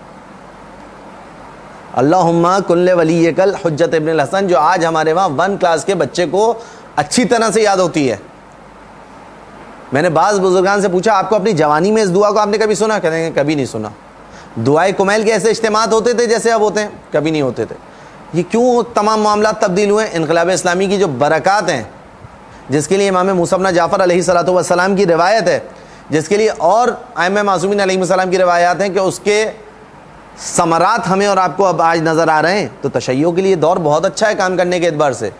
اللہم کل ولیک الحجت ابن الحسن جو آج ہمارے وہاں ون کلاس کے بچے کو اچھی طرح سے یاد ہوتی ہے. میں نے بعض بزرگان سے پوچھا آپ کو اپنی جوانی میں اس دعا کو آپ نے کبھی سنا؟ کہتے ہیں کبھی نہیں سنا. دعائے کمیل کے ایسے اجتماعات ہوتے تھے جیسے اب ہوتے ہیں؟ کبھی نہیں ہوتے تھے. یہ کیوں تمام معاملات تبدیل ہوئے؟ انقلاب اسلامی کی جو برکات ہیں، جس کے لیے امام موسیٰ بن جعفر علیہ الصلوۃ والسلام کی روایت ہے، جس کے لیے اور ائمہ معصومین علیہ السلام کی روایات ہیں کہ اس کے ثمرات ہمیں اور آپ کو اب آج نظر آ رہے ہیں. تو تشیع کے لیے دور بہت اچھا ہے کام کرنے کے اعتبار سے.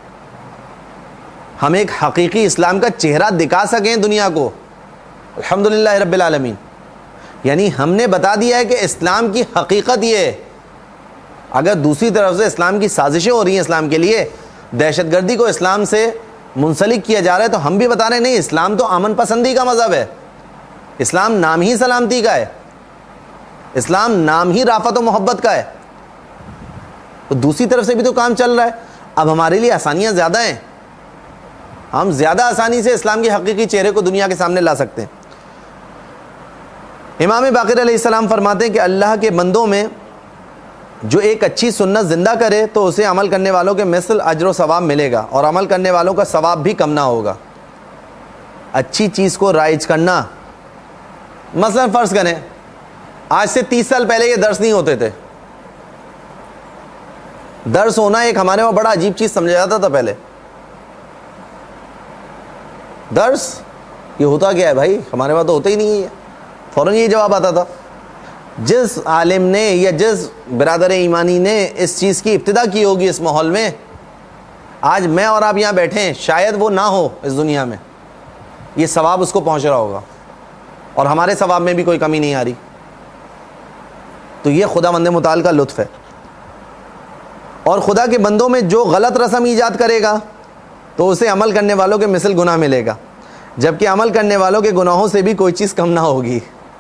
ہم ایک حقیقی اسلام کا چہرہ دکھا سکیں دنیا کو، الحمدللہ رب العالمین. یعنی ہم نے بتا دیا ہے کہ اسلام کی حقیقت یہ ہے. اگر دوسری طرف سے اسلام کی سازشیں ہو رہی ہیں اسلام کے لیے، دہشت گردی کو اسلام سے منسلک کیا جا رہا ہے، تو ہم بھی بتا رہے ہیں نہیں، اسلام تو امن پسندی کا مذہب ہے، اسلام نام ہی سلامتی کا ہے، اسلام نام ہی رافت و محبت کا ہے. تو دوسری طرف سے بھی تو کام چل رہا ہے. اب ہمارے لیے آسانیاں زیادہ ہیں، ہم زیادہ آسانی سے اسلام کے حقیقی چہرے کو دنیا کے سامنے لا سکتے ہیں. امام باقر علیہ السلام فرماتے ہیں کہ اللہ کے بندوں میں جو ایک اچھی سنت زندہ کرے تو اسے عمل کرنے والوں کے مثل اجر و ثواب ملے گا، اور عمل کرنے والوں کا ثواب بھی کم نہ ہوگا. اچھی چیز کو رائج کرنا، مثلا فرض کریں آج سے تیس سال پہلے یہ درس نہیں ہوتے تھے. درس ہونا ایک ہمارے وہاں بڑا عجیب چیز سمجھا جاتا تھا پہلے. درس یہ ہوتا کیا ہے بھائی؟ ہمارے وہاں تو ہوتا ہی نہیں ہے. فوراً یہ جواب آتا تھا. جس عالم نے یا جس برادر ایمانی نے اس چیز کی ابتدا کی ہوگی اس ماحول میں، آج میں اور آپ یہاں بیٹھے ہیں، شاید وہ نہ ہو اس دنیا میں، یہ ثواب اس کو پہنچ رہا ہوگا، اور ہمارے ثواب میں بھی کوئی کمی نہیں آ رہی. تو یہ خدا مند متعال کا لطف ہے. اور خدا کے بندوں میں جو غلط رسم ایجاد کرے گا تو اسے عمل کرنے والوں کے مثل گناہ ملے گا، جبکہ عمل کرنے والوں کے گناہوں سے بھی کوئی چیز کم نہ ہوگی.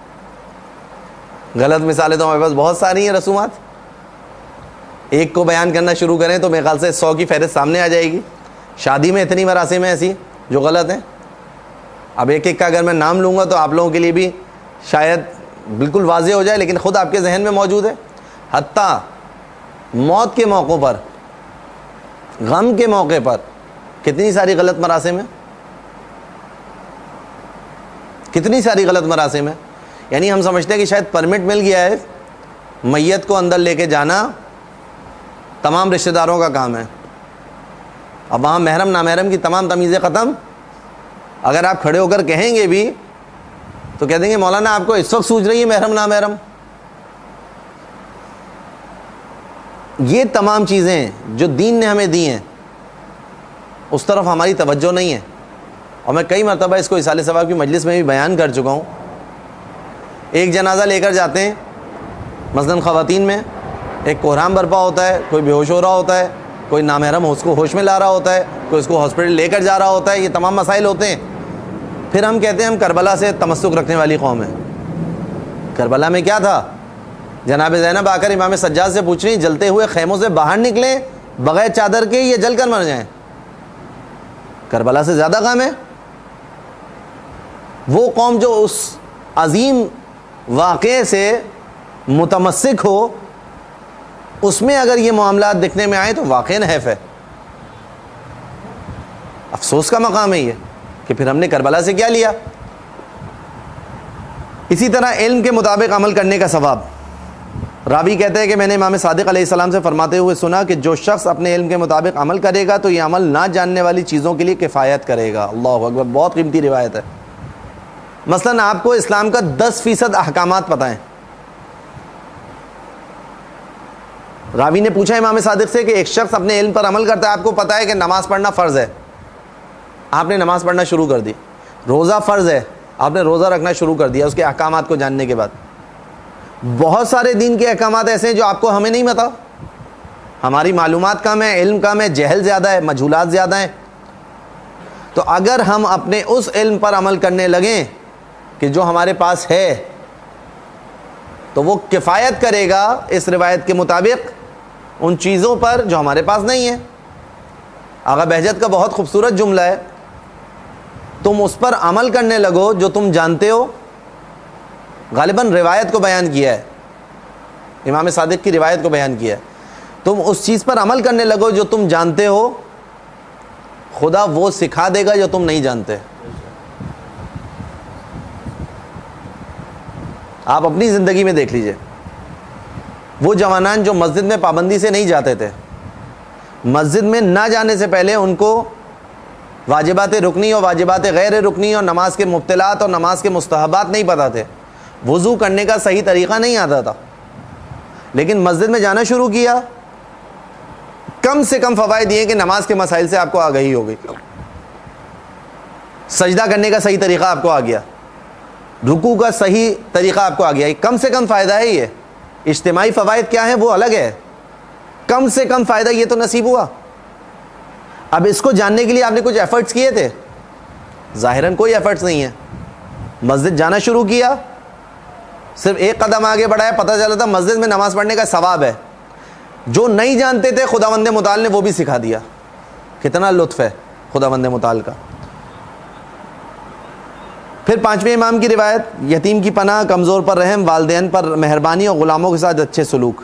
غلط مثالیں تو ہمارے پاس بہت ساری ہیں رسومات. ایک کو بیان کرنا شروع کریں تو میرے خیال سے سو کی فہرست سامنے آ جائے گی. شادی میں اتنی مراسم ہیں ایسی جو غلط ہیں. اب ایک ایک کا اگر میں نام لوں گا تو آپ لوگوں کے لیے بھی شاید بالکل واضح ہو جائے، لیکن خود آپ کے ذہن میں موجود ہے. حتیٰ موت کے موقعوں پر، غم کے موقع پر کتنی ساری غلط مراسم ہیں، کتنی ساری غلط مراسم ہیں. یعنی ہم سمجھتے ہیں کہ شاید پرمٹ مل گیا ہے، میت کو اندر لے کے جانا تمام رشتہ داروں کا کام ہے. اب وہاں محرم نامحرم کی تمام تمیزیں ختم. اگر آپ کھڑے ہو کر کہیں گے بھی تو کہہ دیں گے مولانا آپ کو اس وقت سوچ رہی ہے محرم نامحرم. یہ تمام چیزیں جو دین نے ہمیں دی ہیں اس طرف ہماری توجہ نہیں ہے. اور میں کئی مرتبہ اس کو اصالہ ثواب کی مجلس میں بھی بیان کر چکا ہوں. ایک جنازہ لے کر جاتے ہیں، مثلاً خواتین میں ایک کوہرام برپا ہوتا ہے، کوئی بے ہوش ہو رہا ہوتا ہے، کوئی نامحرم اس کو ہوش میں لا رہا ہوتا ہے، کوئی اس کو ہاسپٹل لے کر جا رہا ہوتا ہے. یہ تمام مسائل ہوتے ہیں. پھر ہم کہتے ہیں ہم کربلا سے تمسک رکھنے والی قوم ہے. کربلا میں کیا تھا؟ جناب زینب آ کر امام سجاد سے پوچھ رہی جلتے ہوئے خیموں سے باہر نکلیں بغیر چادر کے یا جل کر مر جائیں؟ کربلا سے زیادہ غم ہے. وہ قوم جو اس عظیم واقعے سے متمسک ہو، اس میں اگر یہ معاملات دکھنے میں آئے تو واقعاً حیف ہے. افسوس کا مقام ہے یہ کہ پھر ہم نے کربلا سے کیا لیا. اسی طرح علم کے مطابق عمل کرنے کا ثواب. راوی کہتے ہیں کہ میں نے امام صادق علیہ السلام سے فرماتے ہوئے سنا کہ جو شخص اپنے علم کے مطابق عمل کرے گا تو یہ عمل نہ جاننے والی چیزوں کے لیے کفایت کرے گا. اللہ اکبر، بہت قیمتی روایت ہے. مثلاً آپ کو اسلام کا دس فیصد احکامات پتہ ہیں. راوی نے پوچھا امام صادق سے کہ ایک شخص اپنے علم پر عمل کرتا ہے، آپ کو پتہ ہے کہ نماز پڑھنا فرض ہے، آپ نے نماز پڑھنا شروع کر دی. روزہ فرض ہے، آپ نے روزہ رکھنا شروع کر دیا اس کے احکامات کو جاننے کے بعد. بہت سارے دین کے احکامات ایسے ہیں جو آپ کو ہمیں نہیں پتہ. ہماری معلومات کم ہے، علم کم ہے، جہل زیادہ ہے، مجہولات زیادہ ہیں. تو اگر ہم اپنے اس علم پر عمل کرنے لگیں کہ جو ہمارے پاس ہے تو وہ کفایت کرے گا اس روایت کے مطابق ان چیزوں پر جو ہمارے پاس نہیں ہے. آغا بہجت کا بہت خوبصورت جملہ ہے، تم اس پر عمل کرنے لگو جو تم جانتے ہو غالباً روایت کو بیان کیا ہے، امام صادق کی روایت کو بیان کیا ہے. تم اس چیز پر عمل کرنے لگو جو تم جانتے ہو، خدا وہ سکھا دے گا جو تم نہیں جانتے. آپ اپنی زندگی میں دیکھ لیجئے، وہ جوانان جو مسجد میں پابندی سے نہیں جاتے تھے، مسجد میں نہ جانے سے پہلے ان کو واجبات رکنی اور واجبات غیر رکنی اور نماز کے مبطلات اور نماز کے مستحبات نہیں پتہ تھے، وضو کرنے کا صحیح طریقہ نہیں آتا تھا، لیکن مسجد میں جانا شروع کیا. کم سے کم فوائد یہ کہ نماز کے مسائل سے آپ کو آگاہی ہو گئی، سجدہ کرنے کا صحیح طریقہ آپ کو آ گیا، رکوع کا صحیح طریقہ آپ کو آ گیا. کم سے کم فائدہ ہے یہ. اجتماعی فوائد کیا ہیں وہ الگ ہے، کم سے کم فائدہ یہ تو نصیب ہوا. اب اس کو جاننے کے لیے آپ نے کچھ ایفرٹس کیے تھے؟ ظاہراً کوئی ایفرٹس نہیں ہے. مسجد جانا شروع کیا، صرف ایک قدم آگے بڑھایا، پتہ چلا تھا مسجد میں نماز پڑھنے کا ثواب ہے. جو نہیں جانتے تھے خداوند متعال نے وہ بھی سکھا دیا. کتنا لطف ہے خداوند متعال کا. پھر پانچویں امام کی روایت، یتیم کی پناہ، کمزور پر رحم، والدین پر مہربانی اور غلاموں کے ساتھ اچھے سلوک.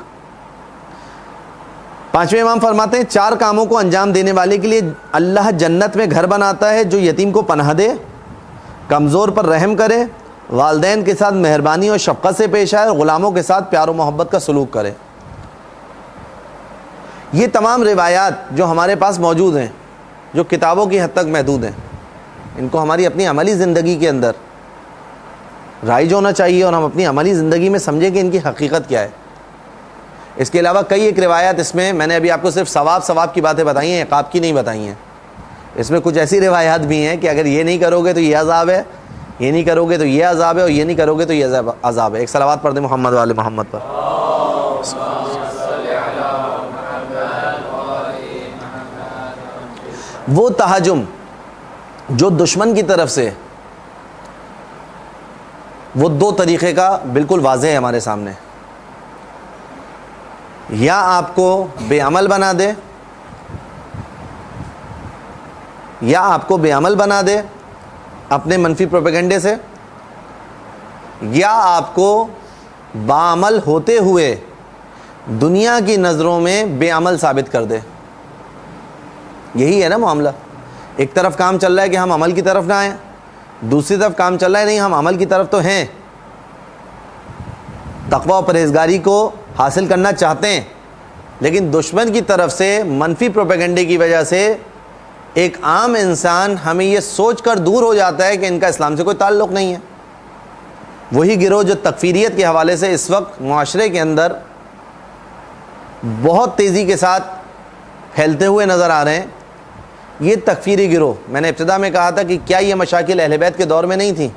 پانچویں امام فرماتے ہیں چار کاموں کو انجام دینے والے کے لیے اللہ جنت میں گھر بناتا ہے، جو یتیم کو پناہ دے، کمزور پر رحم کرے، والدین کے ساتھ مہربانی اور شفقت سے پیش آئے اور غلاموں کے ساتھ پیار و محبت کا سلوک کرے. یہ تمام روایات جو ہمارے پاس موجود ہیں، جو کتابوں کی حد تک محدود ہیں، ان کو ہماری اپنی عملی زندگی کے اندر رائج ہونا چاہیے اور ہم اپنی عملی زندگی میں سمجھیں کہ ان کی حقیقت کیا ہے. اس کے علاوہ کئی ایک روایات اس میں، میں نے ابھی آپ کو صرف ثواب ثواب کی باتیں بتائی ہیں، عقاب کی نہیں بتائی ہیں. اس میں کچھ ایسی روایات بھی ہیں کہ اگر یہ نہیں کرو گے تو یہ عذاب ہے، یہ نہیں کرو گے تو یہ عذاب ہے، اور یہ نہیں کرو گے تو یہ عذاب ہے. ایک صلوات پڑھ دیں محمد والے محمد پر. وہ تہجم جو دشمن کی طرف سے، وہ دو طریقے کا بالکل واضح ہے ہمارے سامنے. یا آپ کو بے عمل بنا دے، یا آپ کو بے عمل بنا دے اپنے منفی پروپیگنڈے سے، یا آپ کو باعمل ہوتے ہوئے دنیا کی نظروں میں بے عمل ثابت کر دے. یہی ہے نا معاملہ. ایک طرف کام چل رہا ہے کہ ہم عمل کی طرف نہ آئیں، دوسری طرف کام چل رہا ہے نہیں ہم عمل کی طرف تو ہیں، تقوی و پرہیزگاری کو حاصل کرنا چاہتے ہیں، لیکن دشمن کی طرف سے منفی پروپیگنڈے کی وجہ سے ایک عام انسان ہمیں یہ سوچ کر دور ہو جاتا ہے کہ ان کا اسلام سے کوئی تعلق نہیں ہے. وہی گروہ جو تکفیریت کے حوالے سے اس وقت معاشرے کے اندر بہت تیزی کے ساتھ پھیلتے ہوئے نظر آ رہے ہیں، یہ تکفیری گروہ، میں نے ابتدا میں کہا تھا کہ کیا یہ مشاکل اہل بیت کے دور میں نہیں تھیں؟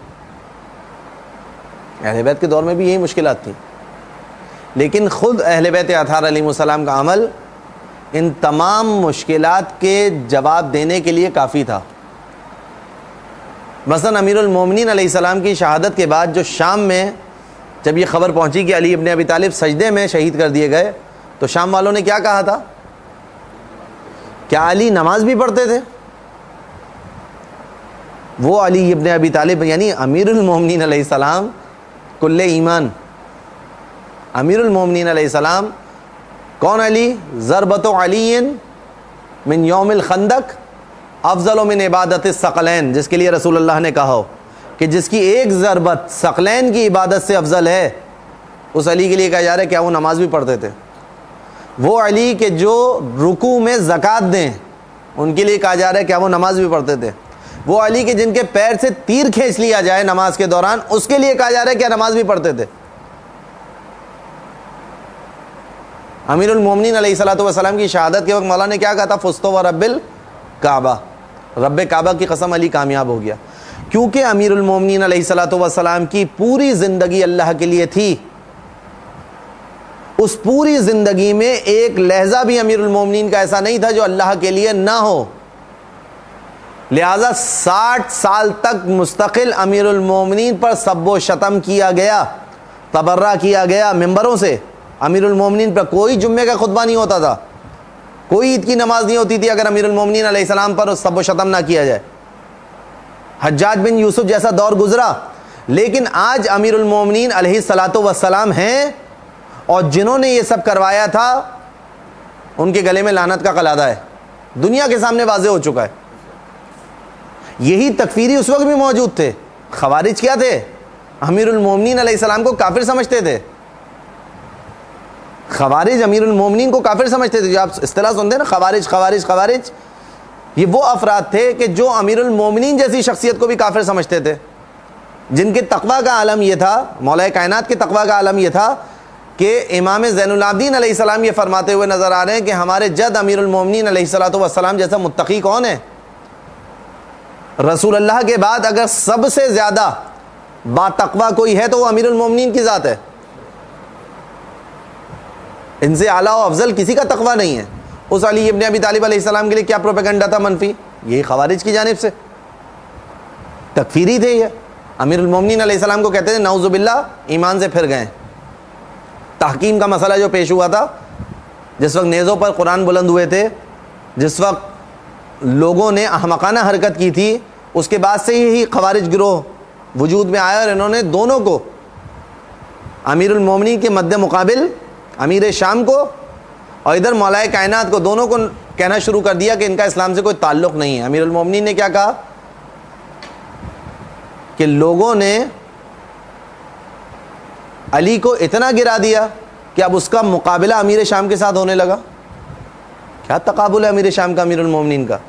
اہل بیت کے دور میں بھی یہی مشکلات تھیں، لیکن خود اہل بیت اطہار علیہ السلام کا عمل ان تمام مشکلات کے جواب دینے کے لیے کافی تھا. مثلا امیر المومنین علیہ السلام کی شہادت کے بعد جو شام میں جب یہ خبر پہنچی کہ علی ابن ابی طالب سجدے میں شہید کر دیے گئے، تو شام والوں نے کیا کہا تھا؟ کیا علی نماز بھی پڑھتے تھے؟ وہ علی ابن ابی طالب یعنی امیر المومنین علیہ السلام کل ایمان، امیر المومنین علیہ السلام کون؟ علی. ضربت علی من یوم الخندق افضل من عبادت الثقلین، جس کے لیے رسول اللہ نے کہا ہو کہ جس کی ایک ضربت ثقلین کی عبادت سے افضل ہے، اس علی کے لیے کہا جا رہا ہے کیا وہ نماز بھی پڑھتے تھے؟ وہ علی کہ جو رکوع میں زکوٰۃ دیں، ان کے لیے کہا جا رہا ہے کیا وہ نماز بھی پڑھتے تھے؟ وہ علی کہ جن کے پیر سے تیر کھینچ لیا جائے نماز کے دوران، اس کے لیے کہا جا رہا ہے کیا نماز بھی پڑھتے تھے؟ امیر المومنین علیہ الصلوۃ والسلام کی شہادت کے وقت مولا نے کیا کہا تھا؟ فزت ورب الکعبہ، رب کعبہ کی قسم علی کامیاب ہو گیا. کیونکہ امیر المومنین علیہ الصلوۃ والسلام کی پوری زندگی اللہ کے لیے تھی. اس پوری زندگی میں ایک لہجہ بھی امیر المومنین کا ایسا نہیں تھا جو اللہ کے لیے نہ ہو. لہذا ساٹھ سال تک مستقل امیر المومنین پر سب و شتم کیا گیا، تبرہ کیا گیا ممبروں سے. امیر المومنین پر کوئی جمعے کا خطبہ نہیں ہوتا تھا، کوئی عید کی نماز نہیں ہوتی تھی اگر امیر المومنین علیہ السلام پر سب و شتم نہ کیا جائے. حجاج بن یوسف جیسا دور گزرا لیکن آج امیر المومنین علیہ الصلاۃ والسلام ہیں اور جنہوں نے یہ سب کروایا تھا ان کے گلے میں لعنت کا قلادہ ہے، دنیا کے سامنے واضح ہو چکا ہے۔ یہی تکفیری اس وقت بھی موجود تھے۔ خوارج کیا تھے؟ امیر المومنین علیہ السلام کو کافر سمجھتے تھے۔ خوارج امیر المومنین کو کافر سمجھتے تھے۔ جو آپ اصطلاح سنتے ہیں نا خوارج خوارج خوارج، یہ وہ افراد تھے کہ جو امیر المومنین جیسی شخصیت کو بھی کافر سمجھتے تھے، جن کے تقویٰ کا عالم یہ تھا، مولا کائنات کے تقویٰ کا عالم یہ تھا کہ امام زین العابدین علیہ السلام یہ فرماتے ہوئے نظر آ رہے ہیں کہ ہمارے جد امیر المومنین علیہ الصلاۃ والسلام جیسا متقی کون ہے؟ رسول اللہ کے بعد اگر سب سے زیادہ با تقویٰ کوئی ہے تو وہ امیر المومنین کی ذات ہے۔ ان سے اعلیٰ و افضل کسی کا تقویٰ نہیں ہے۔ اس علی ابن ابی طالب علیہ السلام کے لیے کیا پروپیگنڈا تھا منفی؟ یہی خوارج کی جانب سے تکفیری تھے۔ یہ امیر المومنین علیہ السلام کو کہتے تھے نعوذ باللہ ایمان سے پھر گئے۔ تحکیم کا مسئلہ جو پیش ہوا تھا، جس وقت نیزوں پر قرآن بلند ہوئے تھے، جس وقت لوگوں نے احمقانہ حرکت کی تھی، اس کے بعد سے ہی خوارج گروہ وجود میں آیا اور انہوں نے دونوں کو، امیر المومنین کے مد مقابل امیر شام کو اور ادھر مولا کائنات کو، دونوں کو کہنا شروع کر دیا کہ ان کا اسلام سے کوئی تعلق نہیں ہے۔ امیر المومنین نے کیا کہا کہ لوگوں نے علی کو اتنا گرا دیا کہ اب اس کا مقابلہ امیر شام کے ساتھ ہونے لگا۔ کیا تقابل ہے امیر شام کا امیر المومنین کا؟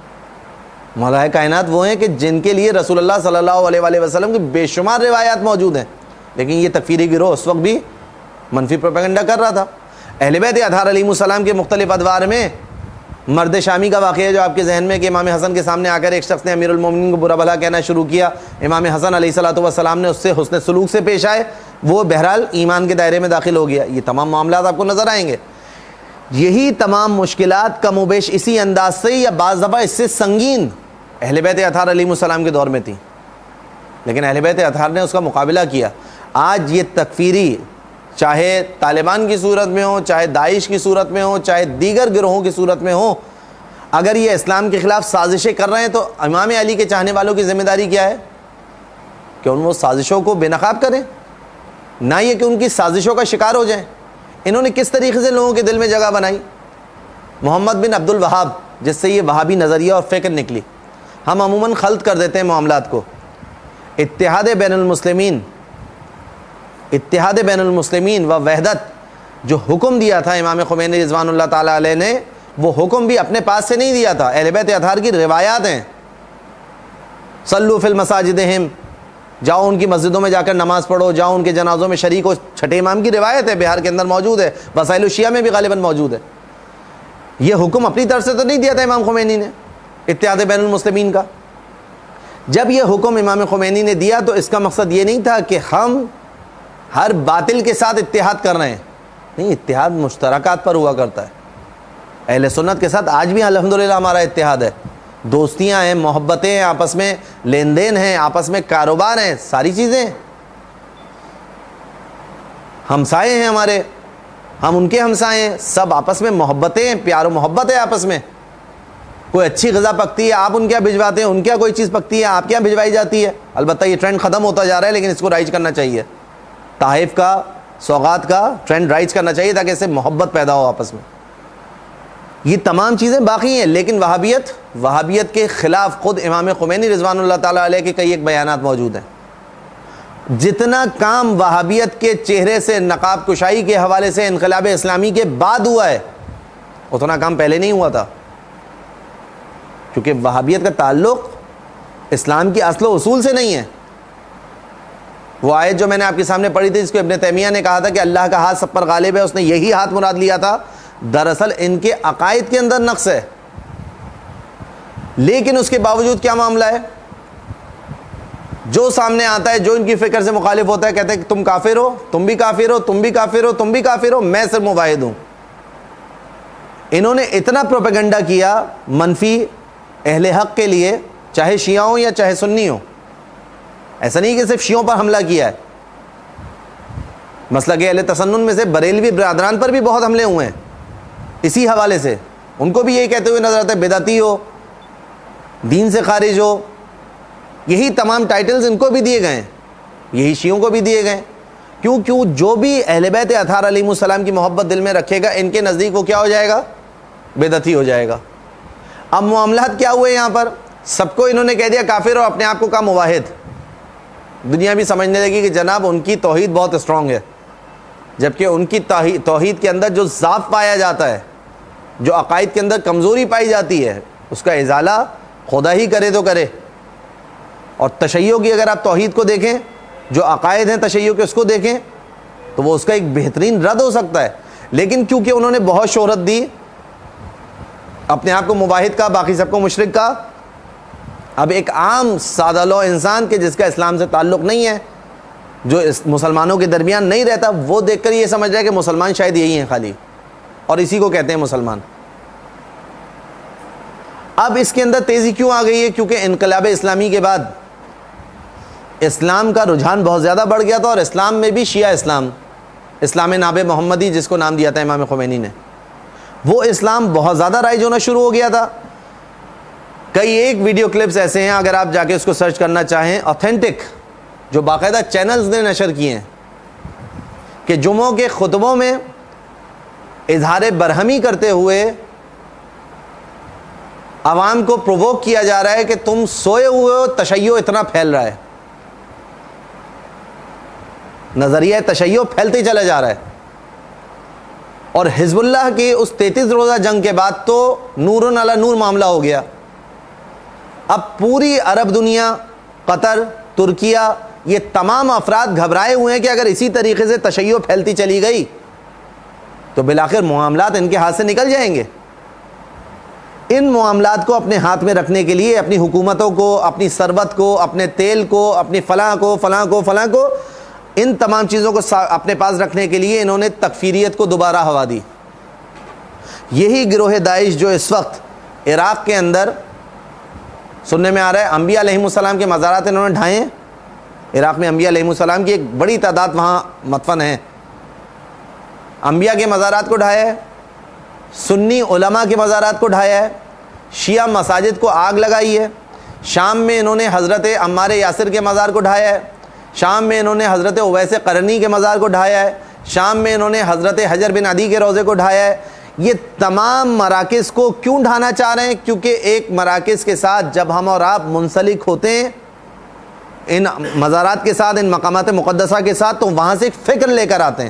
مولا کائنات وہ ہیں کہ جن کے لیے رسول اللہ صلی اللہ علیہ وآلہ وسلم کی بے شمار روایات موجود ہیں، لیکن یہ تکفیری گروہ اس وقت بھی منفی پروپیگنڈا کر رہا تھا۔ اہل بیت اطہار علیہ السلام کے مختلف ادوار میں مرد شامی کا واقعہ جو آپ کے ذہن میں کہ امام حسن کے سامنے آ کر ایک شخص نے امیر المومنین کو برا بھلا کہنا شروع کیا، امام حسن علیہ الصلوۃ والسلام نے اس سے حسن سلوک سے پیش آئے، وہ بہرحال ایمان کے دائرے میں داخل ہو گیا۔ یہ تمام معاملات آپ کو نظر آئیں گے۔ یہی تمام مشکلات کم و بیش اسی انداز سے یا بعض دفعہ اس سے سنگین اہل بیت اطہار علیہ السلام کے دور میں تھی، لیکن اہل بیت اطہار نے اس کا مقابلہ کیا۔ آج یہ تکفیری چاہے طالبان کی صورت میں ہو، چاہے داعش کی صورت میں ہو، چاہے دیگر گروہوں کی صورت میں ہو، اگر یہ اسلام کے خلاف سازشیں کر رہے ہیں تو امام علی کے چاہنے والوں کی ذمہ داری کیا ہے کہ ان وہ سازشوں کو بے نقاب کریں، نہ یہ کہ ان کی سازشوں کا شکار ہو جائیں۔ انہوں نے کس طریقے سے لوگوں کے دل میں جگہ بنائی؟ محمد بن عبد الوہاب، جس سے یہ وہابی نظریہ اور فکر نکلی۔ ہم عموماً خلط کر دیتے ہیں معاملات کو۔ اتحاد بین المسلمین اتحاد بین المسلمین و وحدت جو حکم دیا تھا امام خمینی رضوان اللہ تعالیٰ علیہ نے، وہ حکم بھی اپنے پاس سے نہیں دیا تھا، اہل بیت اطہار کی روایات ہیں۔ صلو فی المساجدہم، جاؤ ان کی مسجدوں میں جا کر نماز پڑھو، جاؤ ان کے جنازوں میں شریک ہو، چھٹے امام کی روایت ہے، بہار کے اندر موجود ہے، وسائل الشیعہ میں بھی غالباً موجود ہے۔ یہ حکم اپنی طرف سے تو نہیں دیا تھا امام خمینی نے اتحاد بین المسلمین کا۔ جب یہ حکم امام خمینی نے دیا تو اس کا مقصد یہ نہیں تھا کہ ہم ہر باطل کے ساتھ اتحاد کر رہے ہیں، نہیں، اتحاد مشترکات پر ہوا کرتا ہے۔ اہل سنت کے ساتھ آج بھی الحمدللہ ہمارا اتحاد ہے، دوستیاں ہیں، محبتیں ہیں، آپس میں لین دین ہیں، آپس میں کاروبار ہیں، ساری چیزیں ہیں۔ ہمسائے ہیں ہمارے، ہم ان کے ہمسائے ہیں، سب آپس میں محبتیں ہیں، پیار و محبت ہے آپس میں۔ کوئی اچھی غذا پکتی ہے آپ ان کے یہاں بھجواتے ہیں، ان کے یہاں کوئی چیز پکتی ہے آپ کے یہاں بھجوائی جاتی ہے۔ البتہ یہ ٹرینڈ ختم ہوتا جا رہا ہے، لیکن اس کو رائج کرنا چاہیے۔ تحائف کا، سوغات کا ٹرینڈ رائج کرنا چاہیے تاکہ اس سے محبت پیدا ہو آپس میں۔ یہ تمام چیزیں باقی ہیں، لیکن وہابیت وہابیت کے خلاف خود امام خمینی رضوان اللہ تعالیٰ علیہ کے کئی ایک بیانات موجود ہیں۔ جتنا کام وہابیت کے چہرے سے نقاب کشائی کے حوالے سے انقلاب اسلامی کے بعد ہوا ہے، اتنا کام پہلے نہیں ہوا تھا، کیونکہ وہابیت کا تعلق اسلام کی اصل و اصول سے نہیں ہے۔ وہ آیت جو میں نے آپ کے سامنے پڑھی تھی، جس کو ابن تیمیہ نے کہا تھا کہ اللہ کا ہاتھ سب پر غالب ہے، اس نے یہی ہاتھ مراد لیا تھا، دراصل ان کے عقائد کے اندر نقص ہے، لیکن اس کے باوجود کیا معاملہ ہے؟ جو سامنے آتا ہے، جو ان کی فکر سے مخالف ہوتا ہے، کہتے ہیں کہ تم کافر ہو، تم بھی کافر ہو، تم بھی کافر ہو، تم بھی کافر ہو، میں صرف موحد ہوں۔ انہوں نے اتنا پروپیگنڈا کیا منفی اہل حق کے لیے، چاہے شیعہ ہوں یا چاہے سنی ہوں۔ ایسا نہیں کہ صرف شیعوں پر حملہ کیا ہے، مسئلہ کہ اہل تسنن میں سے بریلوی برادران پر بھی بہت حملے ہوئے ہیں اسی حوالے سے، ان کو بھی یہی کہتے ہوئے نظر آتا ہے بدعتی ہو، دین سے خارج ہو، یہی تمام ٹائٹلز ان کو بھی دیے گئے ہیں۔ یہی شیعوں کو بھی دیے گئے. کیوں کیوں جو بھی اہل بیت اطہار علیہ السلام کی محبت دل میں رکھے گا ان کے نزدیک وہ کیا ہو جائے گا؟ بدعتی ہو جائے گا. اب معاملات کیا ہوئے یہاں پر؟ سب کو انہوں نے کہہ دیا کافر اور اپنے آپ کو کہا موحد. دنیا بھی سمجھنے لگی کہ جناب ان کی توحید بہت اسٹرانگ ہے، جبکہ ان کی توحید کے اندر جو ضعف پایا جاتا ہے، جو عقائد کے اندر کمزوری پائی جاتی ہے، اس کا ازالہ خدا ہی کرے تو کرے. اور تشیع کی اگر آپ توحید کو دیکھیں، جو عقائد ہیں تشیع کے اس کو دیکھیں تو وہ اس کا ایک بہترین رد ہو سکتا ہے. لیکن کیونکہ انہوں نے بہت شہرت دی، اپنے آپ کو موحد کا، باقی سب کو مشرک کا، اب ایک عام سادہ لو انسان کے جس کا اسلام سے تعلق نہیں ہے، جو اس مسلمانوں کے درمیان نہیں رہتا، وہ دیکھ کر یہ سمجھ رہا ہے کہ مسلمان شاید یہی ہیں خالی، اور اسی کو کہتے ہیں مسلمان. اب اس کے اندر تیزی کیوں آ گئی ہے؟ کیونکہ انقلاب اسلامی کے بعد اسلام کا رجحان بہت زیادہ بڑھ گیا تھا، اور اسلام میں بھی شیعہ اسلام، اسلام ناب محمدی جس کو نام دیا تھا امام خمینی نے، وہ اسلام بہت زیادہ رائج ہونا شروع ہو گیا تھا. کئی ایک ویڈیو کلپس ایسے ہیں، اگر آپ جا کے اس کو سرچ کرنا چاہیں، اوتھینٹک، جو باقاعدہ چینلز نے نشر کیے ہیں، کہ جمعوں کے خطبوں میں اظہار برہمی کرتے ہوئے عوام کو پرووک کیا جا رہا ہے کہ تم سوئے ہوئے ہو، تشیع اتنا پھیل رہا ہے، نظریہ تشیع پھیلتے چلا جا رہا ہے. اور حزب اللہ کی اس تینتیس روزہ جنگ کے بعد تو نور علی نور معاملہ ہو گیا. اب پوری عرب دنیا، قطر، ترکیہ، یہ تمام افراد گھبرائے ہوئے ہیں کہ اگر اسی طریقے سے تشیع پھیلتی چلی گئی تو بالآخر معاملات ان کے ہاتھ سے نکل جائیں گے. ان معاملات کو اپنے ہاتھ میں رکھنے کے لیے اپنی حکومتوں کو، اپنی ثروت کو، اپنے تیل کو، اپنی فلاں کو فلاں کو فلاں کو ان تمام چیزوں کو اپنے پاس رکھنے کے لیے انہوں نے تکفیریت کو دوبارہ ہوا دی. یہی گروہ داعش جو اس وقت عراق کے اندر سننے میں آ رہا ہے، انبیاء علیہ السلام کے مزارات انہوں نے ڈھائے ہیں. عراق میں انبیاء علیہ السلام کی ایک بڑی تعداد وہاں مدفن ہے. انبیاء کے مزارات کو ڈھایا ہے، سنی علماء کے مزارات کو ڈھایا ہے، شیعہ مساجد کو آگ لگائی ہے. شام میں انہوں نے حضرت عمار یاسر کے مزار کو ڈھایا ہے، شام میں انہوں نے حضرت اویس قرنی کے مزار کو ڈھایا ہے، شام میں انہوں نے حضرت حجر بن عدی کے روضے کو ڈھایا ہے. یہ تمام مراکز کو کیوں ڈھانا چاہ رہے ہیں؟ کیونکہ ایک مراکز کے ساتھ جب ہم اور آپ منسلک ہوتے ہیں، ان مزارات کے ساتھ، ان مقامات مقدسہ کے ساتھ، تو وہاں سے ایک فکر لے کر آتے ہیں.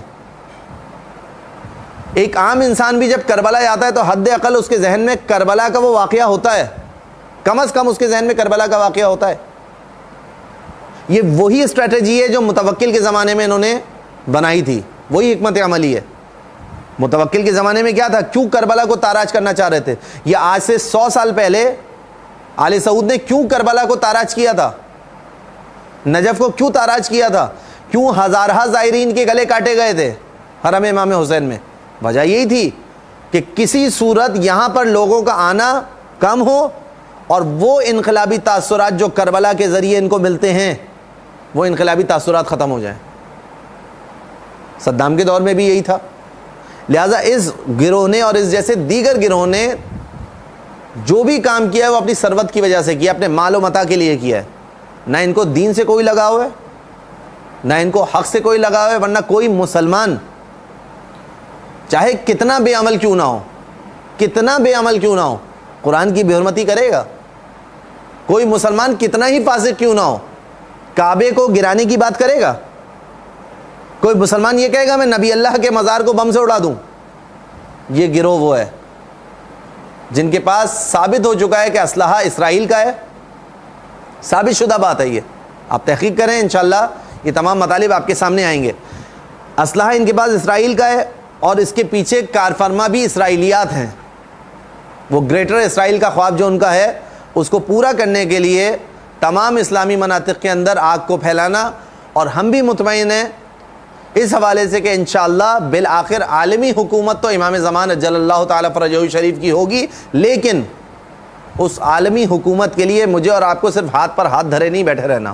ایک عام انسان بھی جب کربلا آتا ہے تو حد اقل اس کے ذہن میں کربلا کا وہ واقعہ ہوتا ہے، کم از کم اس کے ذہن میں کربلا کا واقعہ ہوتا ہے. یہ وہی اسٹریٹجی ہے جو متوکل کے زمانے میں انہوں نے بنائی تھی، وہی حکمت عملی ہے. متوکل کے زمانے میں کیا تھا؟ کیوں کربلا کو تاراج کرنا چاہ رہے تھے؟ یہ آج سے سو سال پہلے آل سعود نے کیوں کربلا کو تاراج کیا تھا؟ نجف کو کیوں تاراج کیا تھا؟ کیوں ہزارہ زائرین کے گلے کاٹے گئے تھے حرم امام حسین میں؟ وجہ یہی تھی کہ کسی صورت یہاں پر لوگوں کا آنا کم ہو اور وہ انقلابی تاثرات جو کربلا کے ذریعے ان کو ملتے ہیں وہ انقلابی تاثرات ختم ہو جائیں. صدام کے دور میں بھی یہی تھا. لہٰذا اس گروہ نے اور اس جیسے دیگر گروہ نے جو بھی کام کیا ہے وہ اپنی ثروت کی وجہ سے کیا، اپنے مال و متاع کے لیے کیا ہے. نہ ان کو دین سے کوئی لگاؤ ہے، نہ ان کو حق سے کوئی لگاؤ ہے. ورنہ کوئی مسلمان چاہے کتنا بے عمل کیوں نہ ہو، کتنا بے عمل کیوں نہ ہو، قرآن کی بے حرمتی کرے گا. کوئی مسلمان کتنا ہی فاسق کیوں نہ ہو، کعبے کو گرانے کی بات کرے گا. کوئی مسلمان یہ کہے گا میں نبی اللہ کے مزار کو بم سے اڑا دوں. یہ گروہ وہ ہے جن کے پاس ثابت ہو چکا ہے کہ اسلحہ اسرائیل کا ہے، ثابت شدہ بات ہے. یہ آپ تحقیق کریں، انشاءاللہ یہ تمام مطالب آپ کے سامنے آئیں گے. اسلحہ ان کے پاس اسرائیل کا ہے اور اس کے پیچھے کار فرما بھی اسرائیلیات ہیں. وہ گریٹر اسرائیل کا خواب جو ان کا ہے اس کو پورا کرنے کے لیے تمام اسلامی مناطق کے اندر آگ کو پھیلانا. اور ہم بھی مطمئن ہیں اس حوالے سے کہ انشاءاللہ بالآخر عالمی حکومت تو امام زمان جل اللہ تعالیٰ فرجہ شریف کی ہوگی، لیکن اس عالمی حکومت کے لیے مجھے اور آپ کو صرف ہاتھ پر ہاتھ دھرے نہیں بیٹھے رہنا،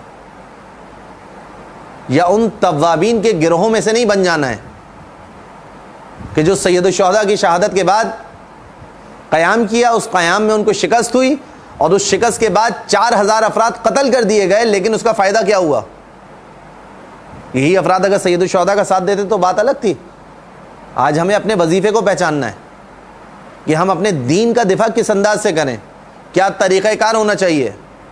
یا ان توابین کے گروہوں میں سے نہیں بن جانا ہے کہ جو سید الشہداء کی شہادت کے بعد قیام کیا، اس قیام میں ان کو شکست ہوئی اور اس شکست کے بعد چار ہزار افراد قتل کر دیے گئے، لیکن اس کا فائدہ کیا ہوا؟ یہی افراد اگر سید الشہداء کا ساتھ دیتے تو بات الگ تھی. آج ہمیں اپنے وظیفے کو پہچاننا ہے کہ ہم اپنے دین کا دفاع کس انداز سے کریں, کیا طریقہ کار ہونا چاہیے.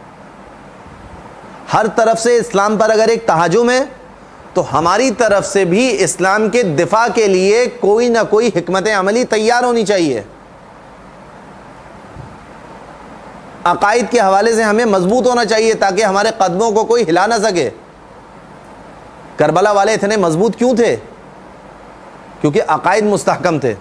ہر طرف سے اسلام پر اگر ایک تہاجم ہے تو ہماری طرف سے بھی اسلام کے دفاع کے لیے کوئی نہ کوئی حکمت عملی تیار ہونی چاہیے. عقائد کے حوالے سے ہمیں مضبوط ہونا چاہیے تاکہ ہمارے قدموں کو کوئی ہلا نہ سکے. کربلا والے اتنے مضبوط کیوں تھے؟ کیونکہ عقائد مستحکم تھے.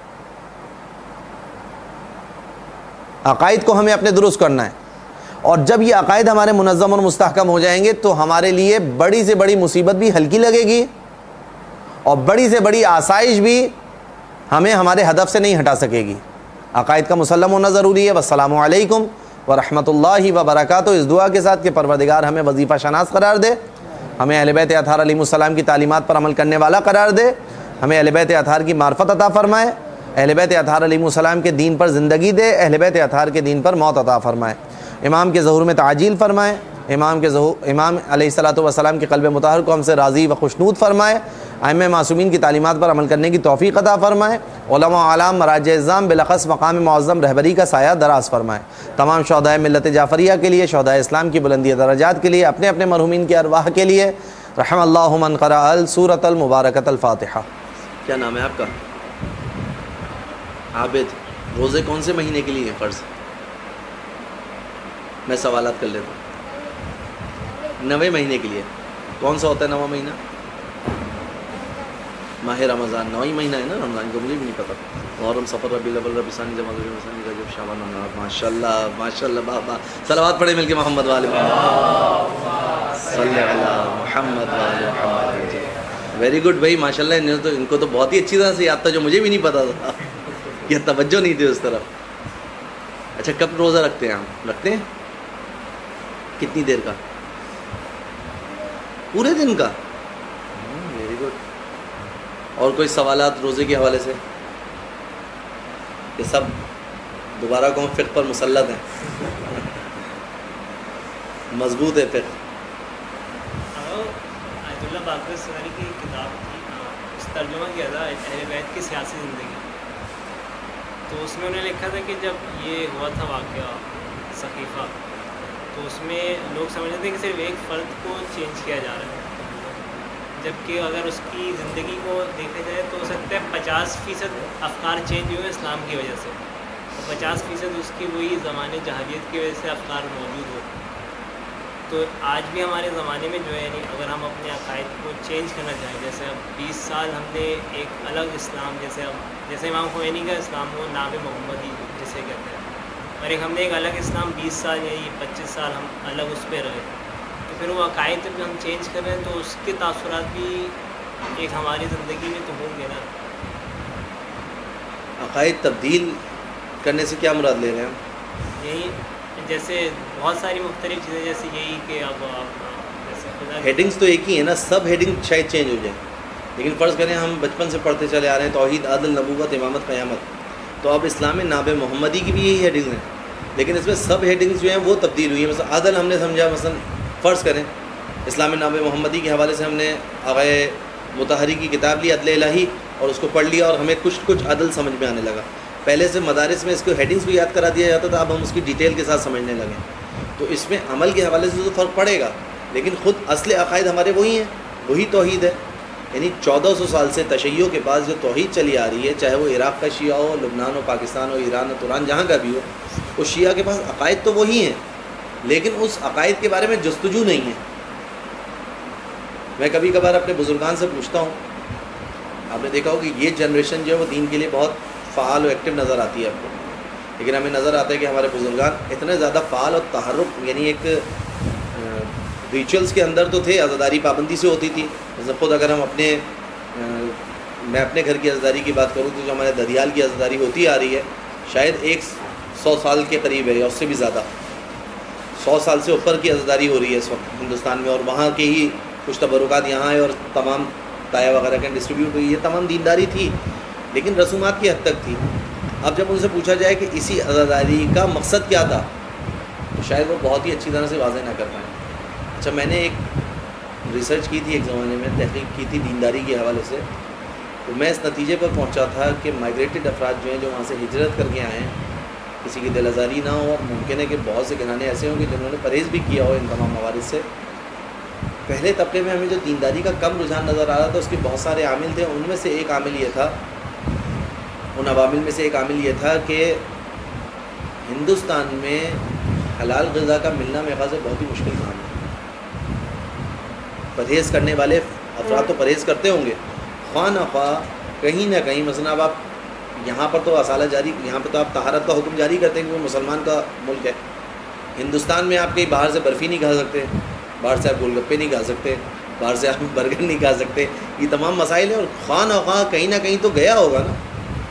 عقائد کو ہمیں اپنے درست کرنا ہے, اور جب یہ عقائد ہمارے منظم اور مستحکم ہو جائیں گے تو ہمارے لیے بڑی سے بڑی مصیبت بھی ہلکی لگے گی, اور بڑی سے بڑی آسائش بھی ہمیں ہمارے ہدف سے نہیں ہٹا سکے گی. عقائد کا مسلم ہونا ضروری ہے. والسلام علیکم ورحمۃ اللہ وبرکاتہ. اس دعا کے ساتھ کہ پروردگار ہمیں وظیفہ شناس قرار دے, ہمیں اہل بیت اطہار علیہ السلام کی تعلیمات پر عمل کرنے والا قرار دے, ہمیں اہل بیت اطہار کی معرفت عطا فرمائے, اہل بیت اطہار علیہ السلام کے دین پر زندگی دے, اہل بیت اطہار کے دین پر موت عطا فرمائے, امام کے ظہور میں تعجیل فرمائے, امام کے ظہور امام علیہ الصلوۃ والسلام کے قلب مطہر کو ہم سے راضی و خوشنود فرمائے, ائمہ معصومین کی تعلیمات پر عمل کرنے کی توفیق عطا فرمائے, علماء اعلام مراجع اعظام بالاخص مقام معظم رہبری کا سایہ دراز فرمائے. تمام شہداء ملت جعفریہ کے لیے, شہداء اسلام کی بلندی درجات کے لیے, اپنے اپنے مرحومین کی ارواح کے لیے. رحم اللہ من قرأ السورۃ المبارکۃ الفاتحہ. کیا نام ہے آپ کا؟ عابد. روزے کون سے مہینے کے لیے فرض؟ میں سوالات کر لیتا ہوں. نویں مہینے کے لیے. کون سا ہوتا ہے نواں مہینہ؟ ماہ رمضان. نواں مہینہ ہے نا رمضان کا, مجھے بھی نہیں پتا. محرم, صفر, ربیع الاول, ربیع ثانی, جمادی الثانی, رجب, شعبان, رمضان. ماشاء اللہ ماشاء اللہ. بابا صلوات پڑھیں مل کے محمد والے محمد صلی اللہ محمد والے محمد. ویری گڈ بھائی, ماشاء اللہ. انہوں تو ان کو تو بہت ہی اچھی طرح سے یاد تھا, جو مجھے بھی نہیں پتا تھا. یہ توجہ نہیں تھی اس طرف. اچھا, کب روزہ رکھتے ہیں آپ؟ رکھتے ہیں کتنی دیر کا؟ پورے دن کا. Very good. اور کوئی سوالات روزے کے حوالے سے؟ یہ سب دوبارہ کون فقہ پر مسلط ہیں؟ مضبوط ہے فقہ. آیت اللہ باقر ساری کی کتاب تھی, اس ترجمہ کیا تھا اہل بیت کی سیاسی زندگی. تو اس میں انہوں نے لکھا تھا کہ جب یہ ہوا تھا واقعہ ثقیفہ, تو اس میں لوگ سمجھتے تھے کہ صرف ایک فرد کو چینج کیا جا رہا ہے, جبکہ اگر اس کی زندگی کو دیکھا جائے تو ہو سکتا ہے پچاس فیصد افکار چینج ہوئے اسلام کی وجہ سے, اور پچاس فیصد اس کی وہی زمانے جہالیت کی وجہ سے افکار موجود ہو. تو آج بھی ہمارے زمانے میں جو ہے یعنی اگر ہم اپنے عقائد کو چینج کرنا چاہیں, جیسے اب بیس سال ہم نے ایک الگ اسلام, جیسے اب جیسے امام خمینی کا اسلام وہ نام محمدی جسے کہتے ہیں, اور ایک ہم نے ایک الگ اسلام بیس سال یا یہ پچیس سال ہم الگ اس پہ رہے, تو پھر وہ عقائد جب ہم چینج کر رہے ہیں تو اس کے تاثرات بھی ایک ہماری زندگی میں تو ہوں گے نا. عقائد تبدیل کرنے سے کیا مراد لے رہے ہیں؟ یہی جیسے بہت ساری مختلف چیزیں, جیسے یہی کہ اب آپ جیسے خدا ہیڈنگس تو ایک ہی ہے نا, سب ہیڈنگ شاید چینج ہو جائیں, لیکن فرض کریں ہم بچپن سے پڑھتے چلے آ رہے ہیں توحید, عدل, نبوت, امامت, قیامت, تو اب اسلام میں ناب محمدی کی بھی یہی ہیڈنگز ہیں, لیکن اس میں سب ہیڈنگز جو ہیں وہ تبدیل ہوئی ہیں. مثلا عدل ہم نے سمجھا, مثلا فرض کریں اسلام ناب محمدی کے حوالے سے ہم نے آغائے مطہری کی کتاب لی عدل الہی, اور اس کو پڑھ لیا اور ہمیں کچھ کچھ عدل سمجھ میں آنے لگا. پہلے سے مدارس میں اس کو ہیڈنگز بھی یاد کرا دیا جاتا تھا, اب ہم اس کی ڈیٹیل کے ساتھ سمجھنے لگے. تو اس میں عمل کے حوالے سے تو فرق پڑے گا, لیکن خود اصل عقائد ہمارے وہی ہیں, وہی توحید ہے. یعنی چودہ سو سال سے تشیع کے بعد جو توحید چلی آ رہی ہے, چاہے وہ عراق کا شیعہ ہو, لبنان ہو, پاکستان ہو, ایران ہو, تران, جہاں کا بھی ہو, اس شیعہ کے پاس عقائد تو وہی ہیں, لیکن اس عقائد کے بارے میں جستجو نہیں ہے. میں کبھی کبھار اپنے بزرگان سے پوچھتا ہوں, آپ نے دیکھا ہو کہ یہ جنریشن جو ہے وہ دین کے لیے بہت فعال و ایکٹیو نظر آتی ہے آپ کو, لیکن ہمیں نظر آتا ہے کہ ہمارے بزرگان اتنے زیادہ فعال اور تحرک, یعنی ایک ریچولز کے اندر تو تھے, عزاداری پابندی سے ہوتی تھی. جیسے خود اگر ہم اپنے میں اپنے گھر کی عزاداری کی بات کروں تو جو ہمارے ددیال کی عزاداری ہوتی آ رہی ہے شاید ایک سو سال کے قریب ہے یا اس سے بھی زیادہ, سو سال سے اوپر کی عزاداری ہو رہی ہے اس وقت ہندوستان میں, اور وہاں کے ہی کچھ تبرکات یہاں ہے, اور تمام تایا وغیرہ کے ڈسٹریبیوٹ ہوئی. یہ تمام دینداری تھی, لیکن رسومات کی حد تک تھی. اب جب ان سے پوچھا جائے کہ اسی عزاداری کا مقصد کیا تھا, تو شاید وہ بہت ہی اچھی طرح سے واضح نہ کر پائیں. اچھا, میں نے ایک ریسرچ کی تھی ایک زمانے میں، تحقیق کی تھی دینداری کے حوالے سے، تو میں اس نتیجے پر پہنچا تھا کہ مائگریٹڈ افراد جو ہیں جو وہاں سے ہجرت کر کے آئے ہیں، کسی کی دل آزاری نہ ہو، اور ممکن ہے کہ بہت سے گھرانے ایسے ہوں گے جنہوں نے پرہیز بھی کیا ہو ان تمام موارد سے، پہلے طبقے میں ہمیں جو دینداری کا کم رجحان نظر آ رہا تھا اس کے بہت سارے عامل تھے. ان میں سے ایک عامل یہ تھا ان عوامل میں سے ایک عامل یہ تھا کہ ہندوستان میں حلال غذا کا ملنا میرے خیال سے بہت ہی مشکل کام ہے. پرہیز کرنے والے افراد تو پرہیز کرتے ہوں گے، خواہ نہ خواہ کہیں نہ کہیں، مثلا اب آپ یہاں پر تو اصالہ جاری، یہاں پہ تو آپ طہارت کا حکم جاری کرتے ہیں کہ وہ مسلمان کا ملک ہے. ہندوستان میں آپ کہیں باہر سے برفی نہیں کھا سکتے، باہر سے آپ گول گپے نہیں کھا سکتے، باہر سے آپ برگر نہیں کھا سکتے. یہ تمام مسائل ہیں، اور خواہ نہ خواہ کہیں نہ کہیں تو گیا ہوگا نا.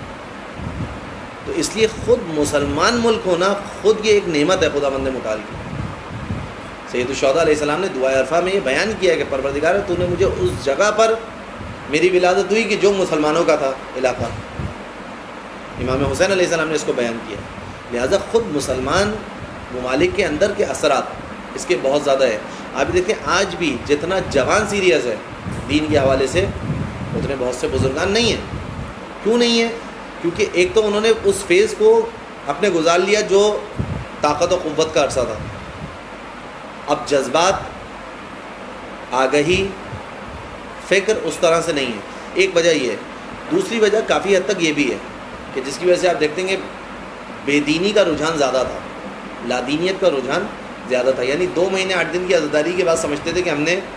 تو اس لیے خود مسلمان ملک ہونا خود یہ ایک نعمت ہے خدا بند متعال کی. سید الشہداء علیہ السلام نے دعائے عرفہ میں یہ بیان کیا ہے کہ پروردگار تو نے مجھے اس جگہ پر میری ولادت ہوئی کہ جو مسلمانوں کا تھا علاقہ. امام حسین علیہ السلام نے اس کو بیان کیا. لہٰذا خود مسلمان ممالک کے اندر کے اثرات اس کے بہت زیادہ ہے. آپ دیکھیں آج بھی جتنا جوان سیریس ہے دین کے حوالے سے اتنے بہت سے بزرگان نہیں ہیں. کیوں نہیں ہیں؟ کیونکہ ایک تو انہوں نے اس فیز کو اپنے گزار لیا جو طاقت و قوت کا عرصہ تھا. اب جذبات، آگہی، فکر اس طرح سے نہیں ہے. ایک وجہ یہ ہے. دوسری وجہ کافی حد تک یہ بھی ہے کہ جس کی وجہ سے آپ دیکھتے ہیں کہ بے دینی کا رجحان زیادہ تھا، لادینیت کا رجحان زیادہ تھا. یعنی دو مہینے آٹھ دن کی عزاداری کے بعد سمجھتے تھے کہ ہم نے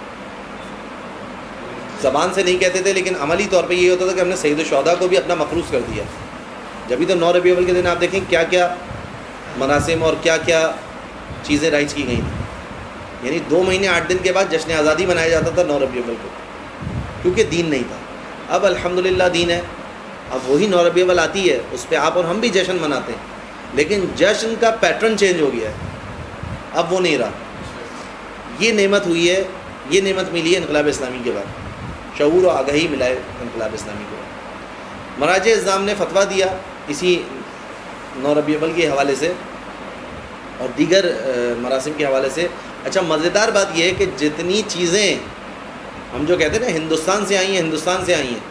زبان سے نہیں کہتے تھے لیکن عملی طور پہ یہ ہوتا تھا کہ ہم نے سید الشہداء کو بھی اپنا مقروض کر دیا. جبھی تو نو ربیع الاول کے دن آپ دیکھیں کیا کیا مراسم اور کیا کیا چیزیں رائج کی گئی تھیں. یعنی دو مہینے آٹھ دن کے بعد جشن آزادی منایا جاتا تھا نو ربیع الاول کو، کیونکہ دین نہیں تھا. اب الحمدللہ دین ہے. اب وہی نو ربیع الاول آتی ہے، اس پہ آپ اور ہم بھی جشن مناتے ہیں، لیکن جشن کا پیٹرن چینج ہو گیا ہے. اب وہ نہیں رہا. یہ نعمت ہوئی ہے، یہ نعمت ملی ہے انقلاب اسلامی کے بعد. شعور و آگہی ملائے انقلاب اسلامی کے بعد. مراجع اعظام نے فتویٰ دیا اسی نو ربیع الاول کے حوالے سے اور دیگر مراسم کے حوالے سے. اچھا مزیدار بات یہ ہے کہ جتنی چیزیں ہم جو کہتے ہیں نا ہندوستان سے آئی ہیں ہندوستان سے آئی ہیں،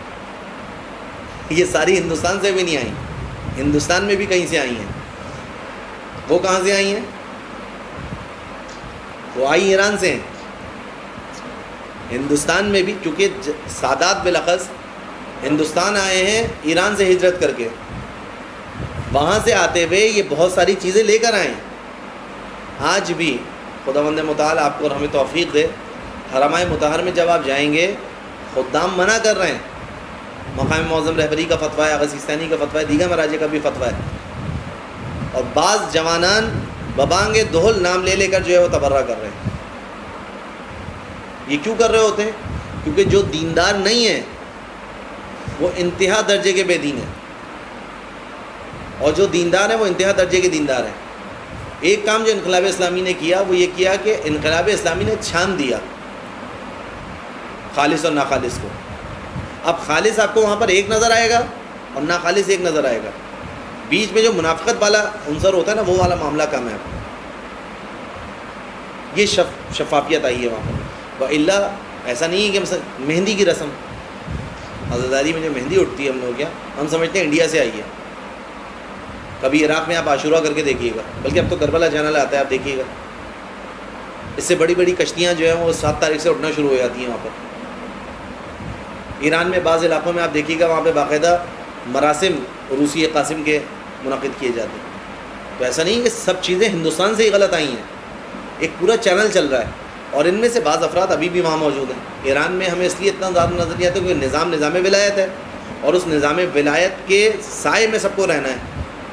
یہ ساری ہندوستان سے بھی نہیں آئیں. ہندوستان میں بھی کہیں سے آئی ہیں. وہ کہاں سے آئی ہیں؟ وہ آئی ایران سے ہیں. ہندوستان میں بھی چونکہ سادات بالاخص ہندوستان آئے ہیں ایران سے ہجرت کر کے، وہاں سے آتے ہوئے یہ بہت ساری چیزیں لے کر آئے ہیں. آج بھی خداوند متعال آپ کو اور ہمیں توفیق دے، حرمہ مطہر میں جب آپ جائیں گے خدام منع کر رہے ہیں. مقام معظم رہبری کا فتویٰ ہے، آغا سیستانی کا فتویٰ ہے، دیگر مراجع کا بھی فتویٰ ہے. اور بعض جوانان ببانگ دہل نام لے لے کر جو ہے وہ تبرہ کر رہے ہیں. یہ کیوں کر رہے ہوتے ہیں؟ کیونکہ جو دیندار نہیں ہیں وہ انتہا درجے کے بے دین ہیں، اور جو دیندار ہیں وہ انتہا درجے کے دیندار ہیں. ایک کام جو انقلاب اسلامی نے کیا وہ یہ کیا کہ انقلاب اسلامی نے چھان دیا خالص اور ناخالص کو. اب خالص آپ کو وہاں پر ایک نظر آئے گا اور ناخالص ایک نظر آئے گا. بیچ میں جو منافقت والا عنصر ہوتا ہے نا وہ والا معاملہ کم ہے. یہ شف شفافیت آئی ہے وہاں پر. وَإِلَّا ایسا نہیں ہے کہ مثلا مہندی کی رسم، عزاداری میں جو مہندی اٹھتی ہے ہم لوگ کیا ہم سمجھتے ہیں انڈیا سے آئی ہے. کبھی عراق میں آپ عاشورہ کر کے دیکھیے گا، بلکہ اب تو کربلا چینل آتا ہے، آپ دیکھیے گا اس سے بڑی بڑی کشتیاں جو ہیں وہ سات تاریخ سے اٹھنا شروع ہو جاتی ہیں وہاں پر. ایران میں بعض علاقوں میں آپ دیکھیے گا وہاں پہ باقاعدہ مراسم روسی قاسم کے منعقد کیے جاتے ہیں. تو ایسا نہیں کہ سب چیزیں ہندوستان سے ہی غلط آئی ہیں، ایک پورا چینل چل رہا ہے. اور ان میں سے بعض افراد ابھی بھی وہاں موجود ہیں. ایران میں ہمیں اس لیے اتنا زیادہ نظر نہیں آتا کیونکہ نظام نظام ولایت ہے، اور اس نظام ولایت کے سائے میں سب کو رہنا ہے.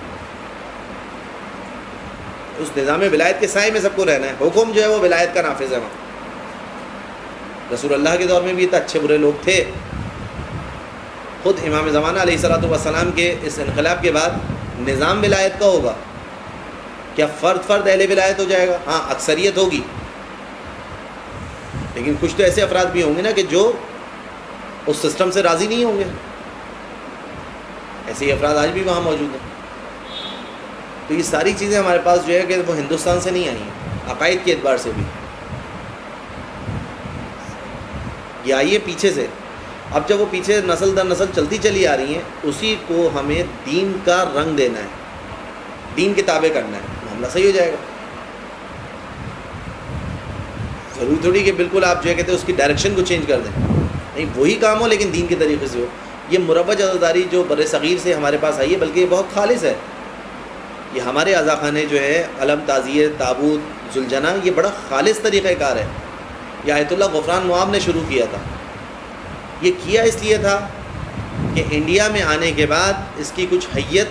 اس نظام ولایت کے سائے میں سب کو رہنا ہے. حکم جو ہے وہ ولایت کا نافذ ہے وہاں. رسول اللہ کے دور میں بھی اتنے اچھے برے لوگ تھے. خود امام زمانہ علیہ الصلوۃ والسلام کے اس انقلاب کے بعد نظام ولایت کا ہوگا. کیا فرد فرد اہل ولایت ہو جائے گا؟ ہاں اکثریت ہوگی، لیکن کچھ تو ایسے افراد بھی ہوں گے نا کہ جو اس سسٹم سے راضی نہیں ہوں گے. ایسے ہی افراد آج بھی وہاں موجود ہیں. تو یہ ساری چیزیں ہمارے پاس جو ہے کہ وہ ہندوستان سے نہیں آئی ہیں عقائد کے اعتبار سے بھی. یہ آئی ہے پیچھے سے. اب جب وہ پیچھے نسل در نسل چلتی چلی آ رہی ہیں, اسی کو ہمیں دین کا رنگ دینا ہے, دین کے تابع کرنا ہے, معاملہ صحیح ہو جائے گا. ضروری تھوڑی کہ بالکل آپ جو ہے کہتے ہیں اس کی ڈائریکشن کو چینج کر دیں, نہیں, وہی کام ہو لیکن دین کے طریقے سے ہو. یہ مروج عزاداری جو بر صغیر سے ہمارے پاس آئی ہے, بلکہ یہ بہت خالص ہے. یہ ہمارے عزا خانے جو ہے علم, تعزیہ, تابوت, ذوالجنہ, یہ بڑا خالص طریقہ کار ہے. یہ آیت اللہ غفران معاب نے شروع کیا تھا. یہ کیا اس لیے تھا کہ انڈیا میں آنے کے بعد اس کی کچھ حیت,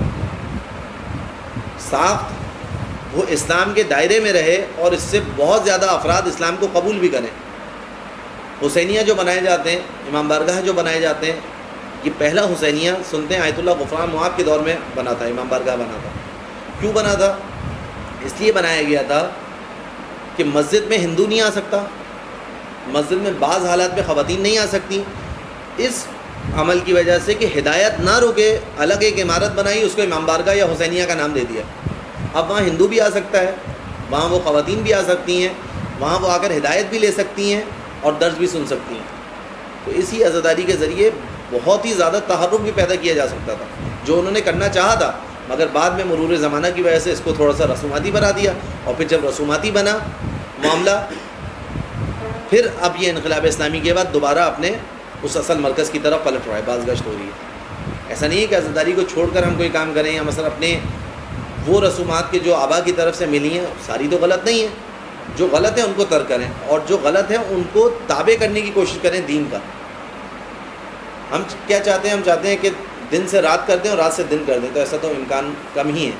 ساخت, وہ اسلام کے دائرے میں رہے اور اس سے بہت زیادہ افراد اسلام کو قبول بھی کریں. حسینیہ جو بنائے جاتے ہیں, امام بارگاہ جو بنائے جاتے ہیں, یہ پہلا حسینیہ سنتے ہیں آیت اللہ غفران معاب کے دور میں بنا تھا, امام بارگاہ بنا تھا. کیوں بنا تھا؟ اس لیے بنایا گیا تھا کہ مسجد میں ہندو نہیں آ سکتا, مسجد میں بعض حالات میں خواتین نہیں آ سکتی. اس عمل کی وجہ سے کہ ہدایت نہ رکے, الگ ایک عمارت بنائی, اس کو امام بارگاہ یا حسینیہ کا نام دے دیا. اب وہاں ہندو بھی آ سکتا ہے, وہاں وہ خواتین بھی آ سکتی ہیں, وہاں وہ آ کر ہدایت بھی لے سکتی ہیں اور درس بھی سن سکتی ہیں. تو اسی عزاداری کے ذریعے بہت ہی زیادہ تحرک بھی پیدا کیا جا سکتا تھا, جو انہوں نے کرنا چاہا تھا, مگر بعد میں مرور زمانہ کی وجہ سے اس کو تھوڑا سا رسوماتی بنا دیا. اور پھر جب رسوماتی بنا معاملہ, پھر اب یہ انقلاب اسلامی کے بعد دوبارہ اپنے اس اصل مرکز کی طرف پلٹ رہا ہے, باز گشت ہو رہی ہے. ایسا نہیں ہے کہ عزاداری کو چھوڑ کر ہم کوئی کام کریں, یا مثلا اپنے وہ رسومات کے جو آبا کی طرف سے ملی ہیں ساری تو غلط نہیں ہیں, جو غلط ہیں ان کو ترک کریں, اور جو غلط ہیں ان کو تابع کرنے کی کوشش کریں دین کا. ہم کیا چاہتے ہیں؟ ہم چاہتے ہیں کہ دن سے رات کر دیں اور رات سے دن کر دیں, تو ایسا تو امکان کم ہی ہے,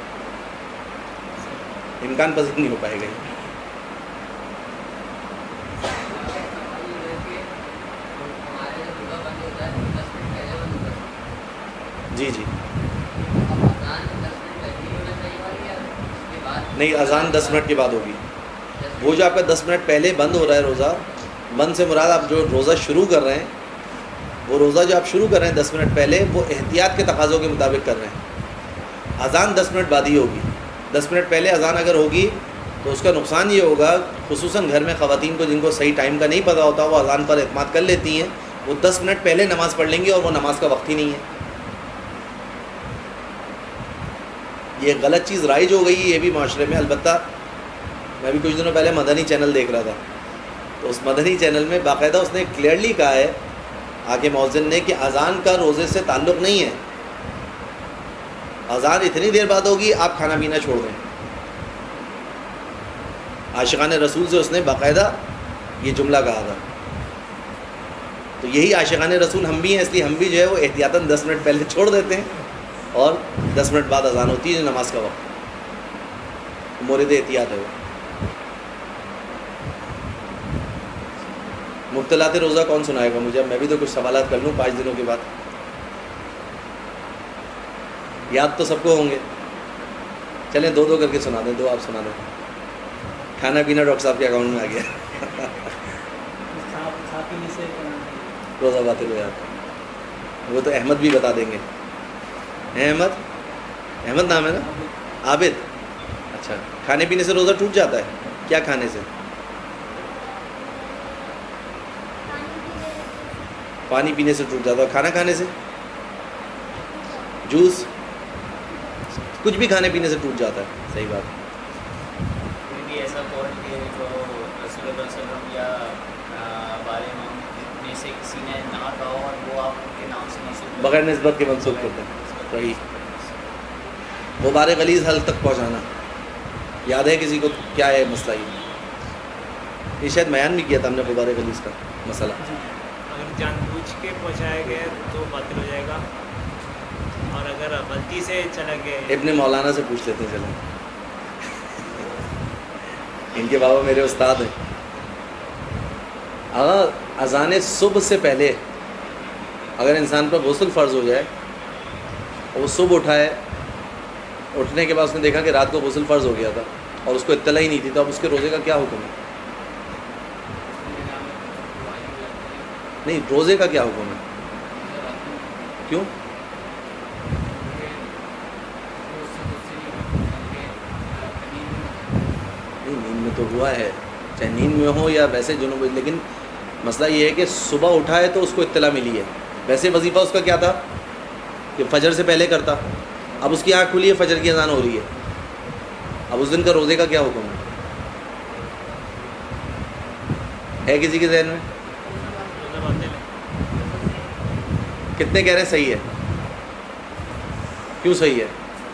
امکان پذیر نہیں ہو پائے گا. جی جی نہیں, اذان دس منٹ کے بعد ہوگی. وہ جو آپ کا دس منٹ پہلے بند ہو رہا ہے روزہ, بند سے مراد آپ جو روزہ شروع کر رہے ہیں, وہ روزہ جو آپ شروع کر رہے ہیں دس منٹ پہلے, وہ احتیاط کے تقاضوں کے مطابق کر رہے ہیں. اذان دس منٹ بعد ہی ہوگی. دس منٹ پہلے اذان اگر ہوگی تو اس کا نقصان یہ ہوگا, خصوصاً گھر میں خواتین کو جن کو صحیح ٹائم کا نہیں پتہ ہوتا, وہ اذان پر اعتماد کر لیتی ہیں, وہ دس منٹ پہلے نماز پڑھ لیں گے اور وہ نماز کا وقت ہی نہیں ہے. یہ غلط چیز رائج ہو گئی ہے یہ بھی معاشرے میں. البتہ میں بھی کچھ دنوں پہلے مدنی چینل دیکھ رہا تھا, تو اس مدنی چینل میں باقاعدہ اس نے کلیئرلی کہا ہے آگے مؤذن نے کہ اذان کا روزے سے تعلق نہیں ہے, اذان اتنی دیر بعد ہوگی, آپ کھانا پینا چھوڑ دیں. عاشقان رسول سے اس نے باقاعدہ یہ جملہ کہا تھا. تو یہی عاشقان رسول ہم بھی ہیں, اس لیے ہم بھی جو ہے وہ احتیاطاً دس منٹ پہلے چھوڑ دیتے ہیں, اور دس منٹ بعد اذان ہوتی ہے نماز کا وقت. مورد احتیاط ہے وہ. مبتلات روزہ کون سنائے گا مجھے؟ میں بھی تو کچھ سوالات کر لوں پانچ دنوں کے بعد. یاد تو سب کو ہوں گے, چلیں دو دو کر کے سنا دیں, دو آپ سنا دیں. کھانا پینا ڈاکٹر صاحب کے اکاؤنٹ میں آ گیا. روزہ باطل ہو جاتا ہے, وہ تو احمد بھی بتا دیں گے. احمد, احمد نام ہے نا, عابد. اچھا, کھانے پینے سے روزہ ٹوٹ جاتا ہے؟ کیا کھانے سے؟ پانی پینے سے ٹوٹ جاتا ہے. کھانا کھانے سے؟ جوس, کچھ بھی کھانے پینے سے ٹوٹ جاتا ہے. صحیح بات. کوئی بھی ایسا قول کہ جو رسول اللہ صلی اللہ علیہ وسلم یا بارے میں سے کسی نے نہ کہا ہو اور وہ آپ کے نام سے منسوخ بغیر نسبت کے منسوخ کرتے ہیں. صحیح. وہ بار غلیظ حل تک پہنچانا. یاد ہے کسی کو کیا ہے مسئلہ؟ یہ شاید بیان بھی کیا تھا ہم نے غبار غلیظ کا مسئلہ. اگر جان بوجھ کے پہنچایا گیا تو باطل ہو جائے گا, اور اگر غلطی سے چلا گیا. ابن مولانا سے پوچھ لیتے ہیں, چلیں, ان کے بابا میرے استاد ہیں. اگر اذان صبح سے پہلے اگر انسان پر غسل فرض ہو جائے اور وہ صبح اٹھا ہے, اٹھنے کے بعد اس نے دیکھا کہ رات کو غسل فرض ہو گیا تھا اور اس کو اطلاع ہی نہیں تھی, تو اب اس کے روزے کا کیا حکم ہے؟ نہیں, روزے کا کیا حکم ہے؟ کیوں؟ نہیں, نیند میں تو ہوا ہے, چاہے نیند میں ہو یا ویسے جنوب, لیکن مسئلہ یہ ہے کہ صبح اٹھا ہے تو اس کو اطلاع ملی ہے. ویسے وظیفہ اس کا کیا تھا کہ فجر سے پہلے کرتا. اب اس کی آنکھ کھلی ہے, فجر کی اذان ہو رہی ہے. اب اس دن کا روزے کا کیا حکم ہے؟ ہے کسی کے ذہن میں؟ کتنے کہہ رہے ہیں صحیح ہے؟ کیوں صحیح ہے؟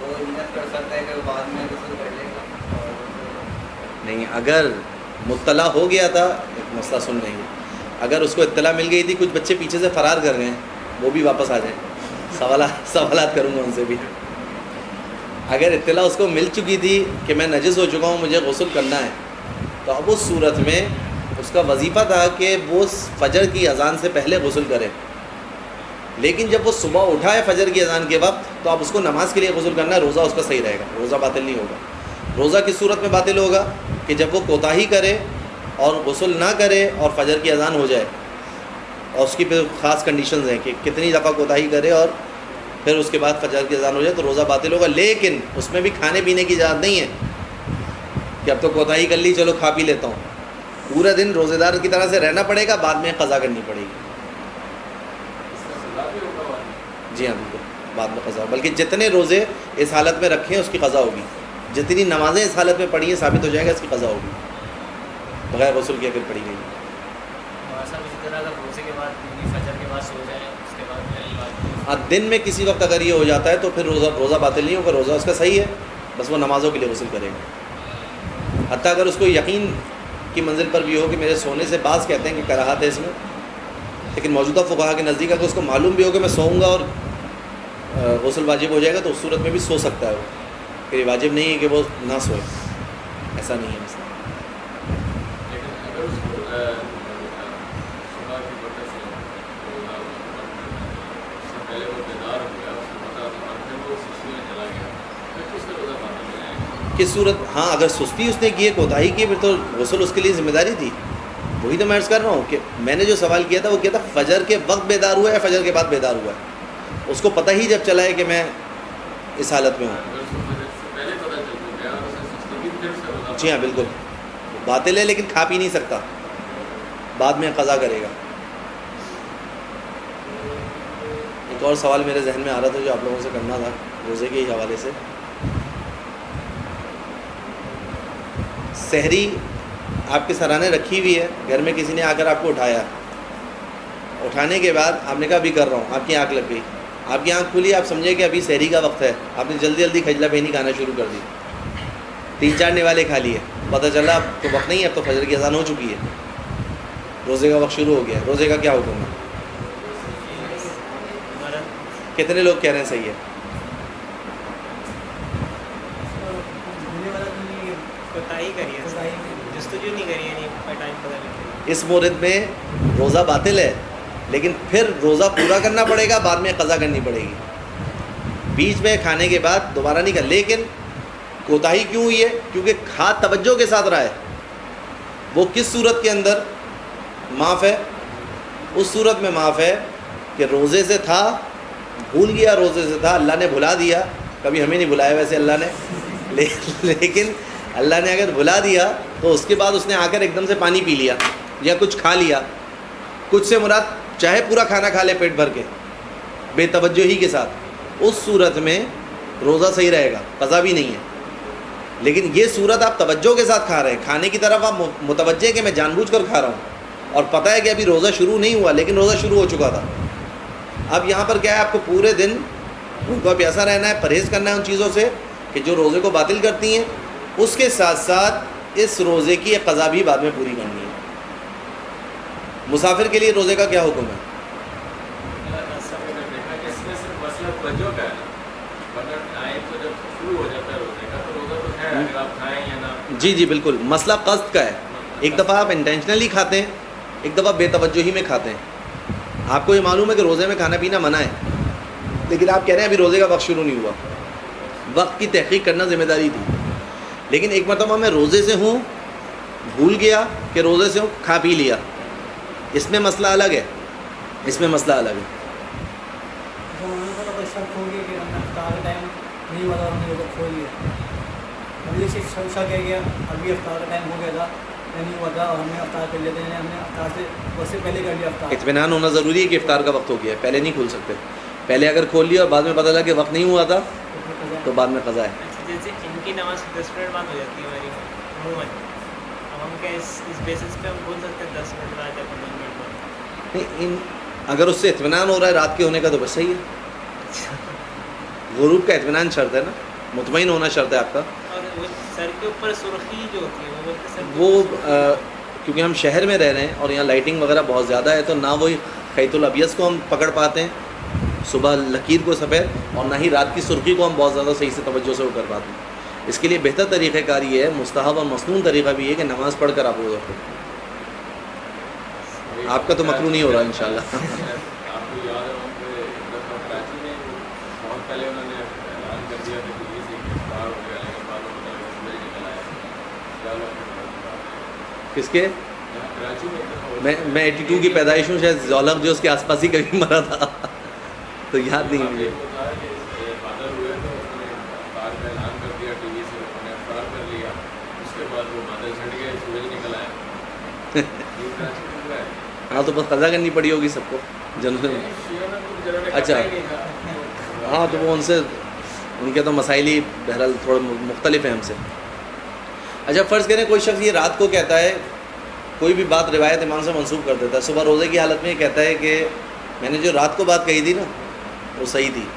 نہیں, اگر مطلع ہو گیا تھا, ایک مسئلہ سن لیں گے, اگر اس کو اطلاع مل گئی تھی کچھ بچے پیچھے سے فرار کر رہے ہیں, وہ بھی واپس آ جائیں, سوالات سوالات کروں گا ان سے بھی. اگر اطلاع اس کو مل چکی تھی کہ میں نجس ہو چکا ہوں, مجھے غسل کرنا ہے, تو اب اس صورت میں اس کا وظیفہ تھا کہ وہ فجر کی اذان سے پہلے غسل کرے. لیکن جب وہ صبح اٹھا ہے فجر کی اذان کے وقت, تو اب اس کو نماز کے لیے غسل کرنا ہے. روزہ اس کا صحیح رہے گا, روزہ باطل نہیں ہوگا. روزہ کس صورت میں باطل ہوگا؟ کہ جب وہ کوتاہی کرے اور غسل نہ کرے اور فجر کی اذان ہو جائے, اور اس کی پھر خاص کنڈیشنز ہیں کہ کتنی دفعہ کوتاہی کرے اور پھر اس کے بعد فجر کی اذان ہو جائے, تو روزہ باطل ہوگا. لیکن اس میں بھی کھانے پینے کی اجازت نہیں ہے کہ اب تو کوتاہی کر لی, چلو کھا پی لیتا ہوں. پورا دن روزے دار کی طرح سے رہنا پڑے گا, بعد میں قضا کرنی پڑے گی. جی ہاں بالکل, بعد میں قضا, بلکہ جتنے روزے اس حالت میں رکھے ہیں اس کی قضا ہوگی. جتنی نمازیں اس حالت میں پڑھی ہیں ثابت ہو جائے گا اس کی قضا ہوگی, بغیر غسل کے اگر پڑھی گئی. ہاں, دن میں کسی وقت اگر یہ ہو جاتا ہے تو پھر روزہ روزہ باطل نہیں ہوگا, روزہ اس کا صحیح ہے, بس وہ نمازوں کے لیے غسل کرے گا. حتیٰ اگر اس کو یقین کی منزل پر بھی ہو کہ میرے سونے سے بعض کہتے ہیں کہ کراہت ہے اس میں, لیکن موجودہ فقہا کے نزدیک اگر اس کو معلوم بھی ہو کہ میں سوؤں گا اور غسل واجب ہو جائے گا, تو اس صورت میں بھی سو سکتا ہے وہ, کہ یہ واجب نہیں ہے کہ وہ نہ سوئے, ایسا نہیں ہے مسئلہ. کس صورت؟ ہاں, اگر سستی اس نے کی ہے, کوتاہی کی, پھر تو غسل اس کے لیے ذمہ داری تھی. وہی تو میں عرض کر رہا ہوں کہ میں نے جو سوال کیا تھا وہ کیا تھا, فجر کے وقت بیدار ہوا ہے یا فجر کے بعد بیدار ہوا ہے. اس کو پتہ ہی جب چلا ہے کہ میں اس حالت میں ہوں. جی ہاں بالکل, باطل ہے, لیکن کھا پی نہیں سکتا, بعد میں قضا کرے گا. ایک اور سوال میرے ذہن میں آ رہا تھا جو آپ لوگوں سے کرنا تھا روزے کے ہی حوالے سے. سحری آپ کے سرانے رکھی ہوئی ہے, گھر میں کسی نے آ کر آپ کو اٹھایا, اٹھانے کے بعد آپ نے کہا ابھی کر رہا ہوں, آپ کی آنکھ لگ گئی, آپ کی آنکھ کھلی, آپ سمجھے کہ ابھی سحری کا وقت ہے, آپ نے جلدی جلدی کھجلا بہنی کھانا شروع کر دی, تین چار نوالے کھا لیے, پتہ چلا اب تو وقت نہیں ہے, اب تو فجر کی اذان ہو چکی ہے, روزے کا وقت شروع ہو گیا. روزے کا کیا حکم ہے؟ کتنے لوگ کہہ رہے ہیں صحیح ہے؟ اس مورد میں روزہ باطل ہے, لیکن پھر روزہ پورا کرنا پڑے گا, بعد میں قضا کرنی پڑے گی. بیچ میں کھانے کے بعد دوبارہ نہیں کر. لیکن کوتاہی کیوں ہوئی ہے؟ کیونکہ کھا توجہ کے ساتھ رہا ہے. وہ کس صورت کے اندر معاف ہے؟ اس صورت میں معاف ہے کہ روزے سے تھا, بھول گیا, روزے سے تھا, اللہ نے بھلا دیا. کبھی ہمیں نہیں بھلایا ویسے اللہ نے, لیکن اللہ نے اگر بھلا دیا تو اس کے بعد اس نے آ کر ایک دم سے پانی پی لیا یا کچھ کھا لیا. کچھ سے مراد چاہے پورا کھانا کھا لے پیٹ بھر کے بے توجہی کے ساتھ, اس صورت میں روزہ صحیح رہے گا, قضا بھی نہیں ہے. لیکن یہ صورت آپ توجہ کے ساتھ کھا رہے ہیں, کھانے کی طرف آپ متوجہ کہ میں جان بوجھ کر کھا رہا ہوں, اور پتہ ہے کہ ابھی روزہ شروع نہیں ہوا لیکن روزہ شروع ہو چکا تھا. اب یہاں پر کیا ہے, آپ کو پورے دن بھوکا پیاسا رہنا ہے, پرہیز کرنا ہے ان چیزوں سے کہ جو روزے کو باطل کرتی ہیں. اس کے ساتھ ساتھ اس روزے کی ایک قضا بھی بعد میں پوری کرنی ہے. مسافر کے لیے روزے کا کیا حکم ہے؟ جی جی بالکل, مسئلہ قصد کا ہے. ایک دفعہ آپ انٹینشنلی کھاتے ہیں, ایک دفعہ بے توجہی میں کھاتے ہیں. آپ کو یہ معلوم ہے کہ روزے میں کھانا پینا منع ہے, لیکن آپ کہہ رہے ہیں ابھی روزے کا وقت شروع نہیں ہوا. وقت کی تحقیق کرنا ذمہ داری تھی, لیکن ایک مرتبہ میں روزے سے ہوں, بھول گیا کہ روزے سے ہوں, کھا پی لیا, اس میں مسئلہ الگ ہے, اس میں مسئلہ الگ ہے. نہیں ہوا تھا اور ہم نے افطار کر لیتے ہیں, ہم نے افطار سے اس سے پہلے کر لیا افطار. اطمینان ہونا ضروری ہے کہ افطار کا وقت ہو گیا ہے, پہلے نہیں کھول سکتے. پہلے اگر کھول لیا اور بعد میں پتہ چلا کہ وقت نہیں ہوا تھا تو بعد میں قضا ہے. جیسے ان کی نماز دس منٹ بعد ہو جاتی ہے ہماری عموماً, اب ہم کیا اس اس بیسس پہ ہم بول سکتے ہیں دس منٹ بعد یا پندرہ منٹ بعد؟ نہیں, ان اگر اس سے اطمینان ہو رہا ہے رات کے ہونے کا تو بس صحیح ہے. غروب کا اطمینان شرط ہے نا, مطمئن ہونا شرط ہے آپ کا. اور وہ سر کے اوپر سرخی جو ہوتی ہے وہ بولتے سر کے وہ اوپر آ, کیونکہ ہم شہر میں رہ رہے ہیں اور یہاں لائٹنگ وغیرہ بہت زیادہ ہے, تو نہ وہی خیط الابیض کو ہم پکڑ پاتے ہیں صبح لکیر کو سفید, اور نہ ہی رات کی سرخی کو ہم بہت زیادہ صحیح سے توجہ سے وہ کر پاتے ہیں. اس کے لیے بہتر طریقہ کار یہ ہے, مستحب اور مسنون طریقہ بھی ہے کہ نماز پڑھ کر آپ روزہ رکھیں. آپ کا تو مکروہ نہیں ہو رہا انشاءاللہ. آپ کو یاد ہے وہاں پہ کراچی میں بہت پہلے انہوں نے اعلان کر دیا تھا کہ یہ افطار ہو گیا, لیکن بعد میں سورج نکل آیا. کس کے؟ کراچی میں میں میں ایٹی ٹو کی پیدائش ہوں, شاید زولق جو اس کے آس پاس ہی کبھی مرا تھا تو یاد نہیں مجھے. بادل ہوئے تو انہوں نے افطار کا اعلان کر دیا ٹی وی سے, انہوں نے افطار کر لیا, اس کے بعد وہ بادل چھٹ گئے, سورج نکل آیا. یہ کراچی میں ہوا ہے. ہاں تو بس قضا کرنی پڑی ہوگی سب کو جنرل. اچھا ہاں, تو وہ ان سے ان کے تو مسائل ہی بہرحال تھوڑے مختلف ہیں ہم سے. اچھا فرض کریں کوئی شخص یہ رات کو کہتا ہے, کوئی بھی بات روایت امام سے منسوخ کر دیتا ہے, صبح روزے کی حالت میں یہ کہتا ہے کہ میں نے جو رات کو بات کہی تھی نا وہ صحیح تھی.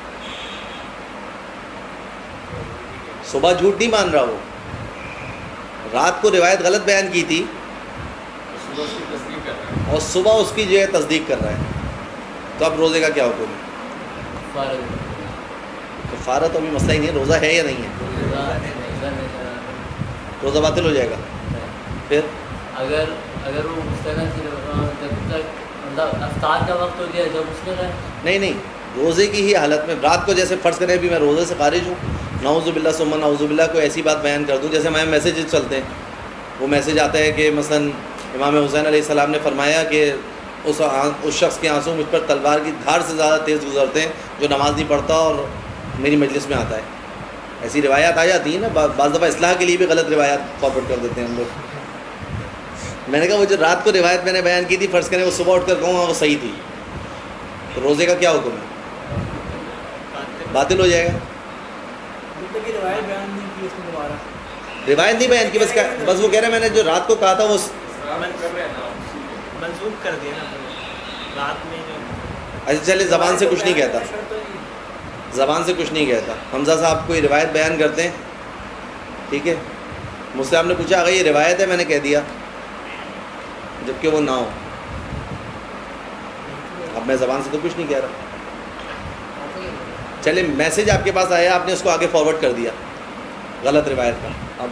صبح جھوٹ نہیں مان رہا, وہ رات کو روایت غلط بیان کی تھی صبح اس کی تصدیق کر رہا ہے اور صبح اس کی جو ہے تصدیق کر رہا ہے, تو اب روزے کا کیا حکم ہے؟ کفارہ تو ابھی مسئلہ ہی نہیں ہے, روزہ ہے یا نہیں ہے, روزہ باطل ہو جائے گا. پھر اگر اگر وہ مستقل جب تک مطلب افطار کا وقت ہو گیا جب اس نے نہیں نہیں روزے کی ہی حالت میں رات کو جیسے فرض کریں بھی میں روزے سے خارج ہوں, نعوذ باللہ ثم نعوذ باللہ کوئی ایسی بات بیان کر دوں, جیسے ہمارے میسیجز چلتے ہیں, وہ میسیج آتا ہے کہ مثلا امام حسین علیہ السلام نے فرمایا کہ اس اس شخص کے آنسو مجھ پر تلوار کی دھار سے زیادہ تیز گزرتے ہیں جو نماز نہیں پڑھتا اور میری مجلس میں آتا ہے. ایسی روایات آ جاتی ہیں نا, بعض دفعہ اصلاح کے لیے بھی غلط روایات فارورڈ کر دیتے ہیں ہم لوگ. میں نے کہا وہ جو رات کو روایت میں نے بیان کی تھی فرض کریں وہ صبح اٹھ کر کہوں وہ صحیح تھی, تو روزے کا کیا حکم ہے؟ باطل ہو جائے گا. روایت بیان نہیں کی اس نے دوبارہ, روایت نہیں بیان کی, بس بس وہ کہہ رہے ہیں میں نے جو رات کو کہا تھا وہ منسوخ کر دیا نا رات میں جو. اچھا چلے زبان سے کچھ نہیں کہتا, زبان سے کچھ نہیں کہتا. حمزہ صاحب کوئی روایت بیان کرتے ہیں, ٹھیک ہے, مجھ سے آپ نے پوچھا اگر یہ روایت ہے, میں نے کہہ دیا جبکہ وہ نہ ہو. اب میں زبان سے تو کچھ نہیں کہہ رہا. چلے میسیج آپ کے پاس آیا, آپ نے اس کو آگے فارورڈ کر دیا غلط روایت کا, اب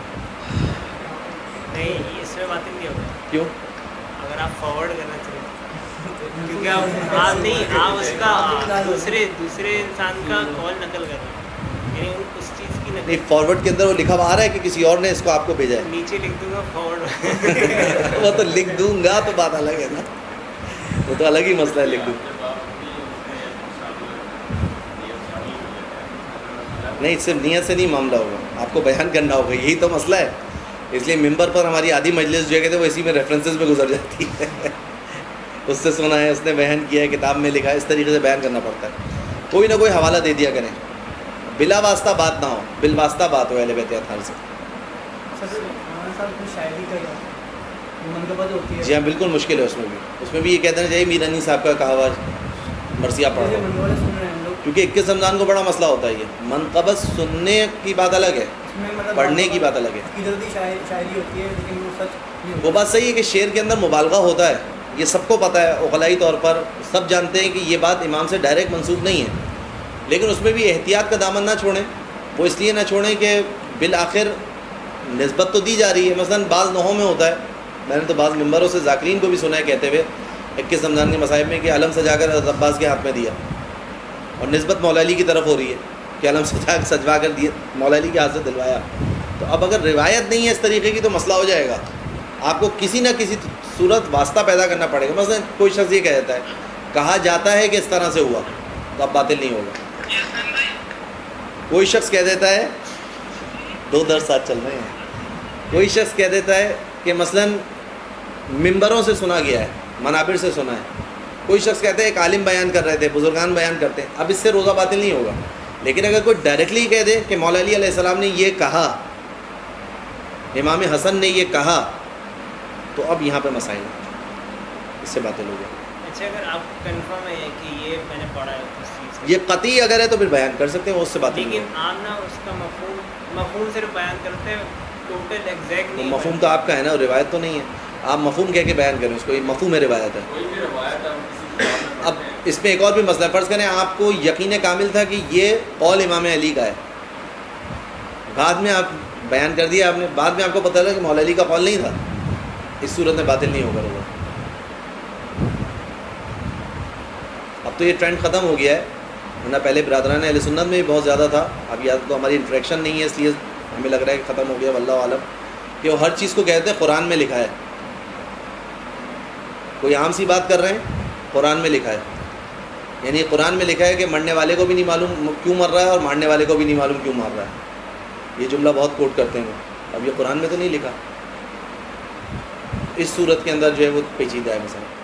نہیں اس میں باتیں نہیں ہوگا. کیوں؟ اگر آپ فارورڈ کرنا چاہیں کیونکہ آپ آپ نہیں آپ اس کا دوسرے دوسرے انسان کا کال نقل کر رہے ہیں, یعنی اس چیز کی نقل. نہیں فارورڈ کے اندر وہ لکھا ہوا آ رہا ہے کہ کسی اور نے اس کو آپ کو بھیجا ہے. نیچے لکھ دوں گا فارورڈ. وہ تو لکھ دوں گا تو بات الگ ہے نا, وہ تو الگ ہی مسئلہ ہے لکھ دوں. نہیں صرف نیت سے نہیں معاملہ ہوگا, آپ کو بیان کرنا ہوگا, یہی تو مسئلہ ہے. اس لیے ممبر پر ہماری آدھی مجلس جو ہے کہتے ہیں وہ اسی میں ریفرنسز میں گزر جاتی ہے. اس سے سنا ہے, اس نے بیان کیا ہے, کتاب میں لکھا ہے, اس طریقے سے بیان کرنا پڑتا ہے. کوئی نہ کوئی حوالہ دے دیا کریں, بلا واسطہ بات نہ ہو, بال واسطہ بات ہو اہل بیت اطہار سے. جی ہاں بالکل مشکل ہے اس میں بھی. اس میں بھی یہ کہتے ہیں چاہیے میرانی صاحب کا کہا ہوا مرثیہ پڑھو, کیونکہ اکیس رمضان کو بڑا مسئلہ ہوتا ہے. یہ منقبت سننے کی بات الگ ہے, پڑھنے کی بات الگ ہے. وہ بات صحیح ہے کہ شعر کے اندر مبالغہ ہوتا ہے, یہ سب کو پتہ ہے, عقلائی طور پر سب جانتے ہیں کہ یہ بات امام سے ڈائریکٹ منسوخ نہیں ہے, لیکن اس میں بھی احتیاط کا دامن نہ چھوڑیں. وہ اس لیے نہ چھوڑیں کہ بالآخر نسبت تو دی جا رہی ہے. مثلا بعض نوحوں میں ہوتا ہے, میں نے تو بعض ممبروں سے ذاکرین کو بھی سنا ہے کہتے ہوئے اکیس رمضان کے مصائب میں کہ علم سجا کر حضرت عباس کے ہاتھ میں دیا, اور نسبت مولا علی کی طرف ہو رہی ہے کہ علم سجا سجوا کر دیا, مولا علی کے ہاتھ سے دلوایا. تو اب اگر روایت نہیں ہے اس طریقے کی تو مسئلہ ہو جائے گا. آپ کو کسی نہ کسی صورت واسطہ پیدا کرنا پڑے گا. مثلا کوئی شخص یہ کہہ دیتا ہے, کہا جاتا ہے کہ اس طرح سے ہوا, تو اب باطل نہیں ہوگا. کوئی شخص کہہ دیتا ہے, دو درس ساتھ چل رہے ہیں, کوئی شخص کہہ دیتا ہے کہ مثلاً ممبروں سے سنا گیا ہے، منابر سے سنا ہے، کوئی شخص کہتے ہیں ایک عالم بیان کر رہے تھے، بزرگان بیان کرتے ہیں، اب اس سے روزہ باطل نہیں ہوگا. لیکن اگر کوئی ڈائریکٹلی کہہ دے کہ مولا علی علیہ السلام نے یہ کہا، امام حسن نے یہ کہا، تو اب یہاں پہ مسائل ہیں، اس سے باطل ہو گیا. اچھا اگر آپ کنفرم ہے کہ یہ میں نے پڑھا ہے اس چیز کا، یہ قطعی اگر ہے تو پھر بیان کر سکتے ہیں، وہ اس سے باطل نہیں لیکن ہوگا. عام نہ اس کا مفہوم مفہوم صرف بیان کرتے ہیں، ٹوٹل ایگزیکٹ وہ نہیں. مفہوم تو آپ کا ہے نا، روایت تو نہیں ہے. آپ مفہوم کہہ کے بیان کریں اس کو، یہ مفہوم ہے روایت ہے. کوئی بھی روایت ہم کسی کتاب میں اب پڑھتے ہیں، اس میں ایک اور بھی مسئلہ ہے. فرض کریں آپ کو یقین کامل تھا کہ یہ قول امام علی کا ہے، بعد میں آپ بیان کر دیا آپ نے، بعد میں آپ کو پتہ چلا کہ مولا علی کا قول نہیں تھا، اس صورت میں باطل نہیں ہوگا روزہ. اب تو یہ ٹرینڈ ختم ہو گیا ہے، ورنہ پہلے برادران اہل سنت میں بھی بہت زیادہ تھا. اب یا تو ہماری انٹریکشن نہیں ہے اس لیے ہمیں لگ رہا ہے کہ ختم ہو گیا، واللہ عالم، کہ وہ ہر چیز کو کہتے ہیں قرآن میں لکھا ہے. کوئی عام سی بات کر رہے ہیں، قرآن میں لکھا ہے، یعنی قرآن میں لکھا ہے کہ مرنے والے کو بھی نہیں معلوم کیوں مر رہا ہے اور مارنے والے کو بھی نہیں معلوم کیوں مار رہا ہے. یہ جملہ بہت کوٹ کرتے ہیں وہ. اب یہ قرآن میں تو نہیں لکھا. اس صورت کے اندر جو ہے وہ پیچیدہ ہے مسئلہ.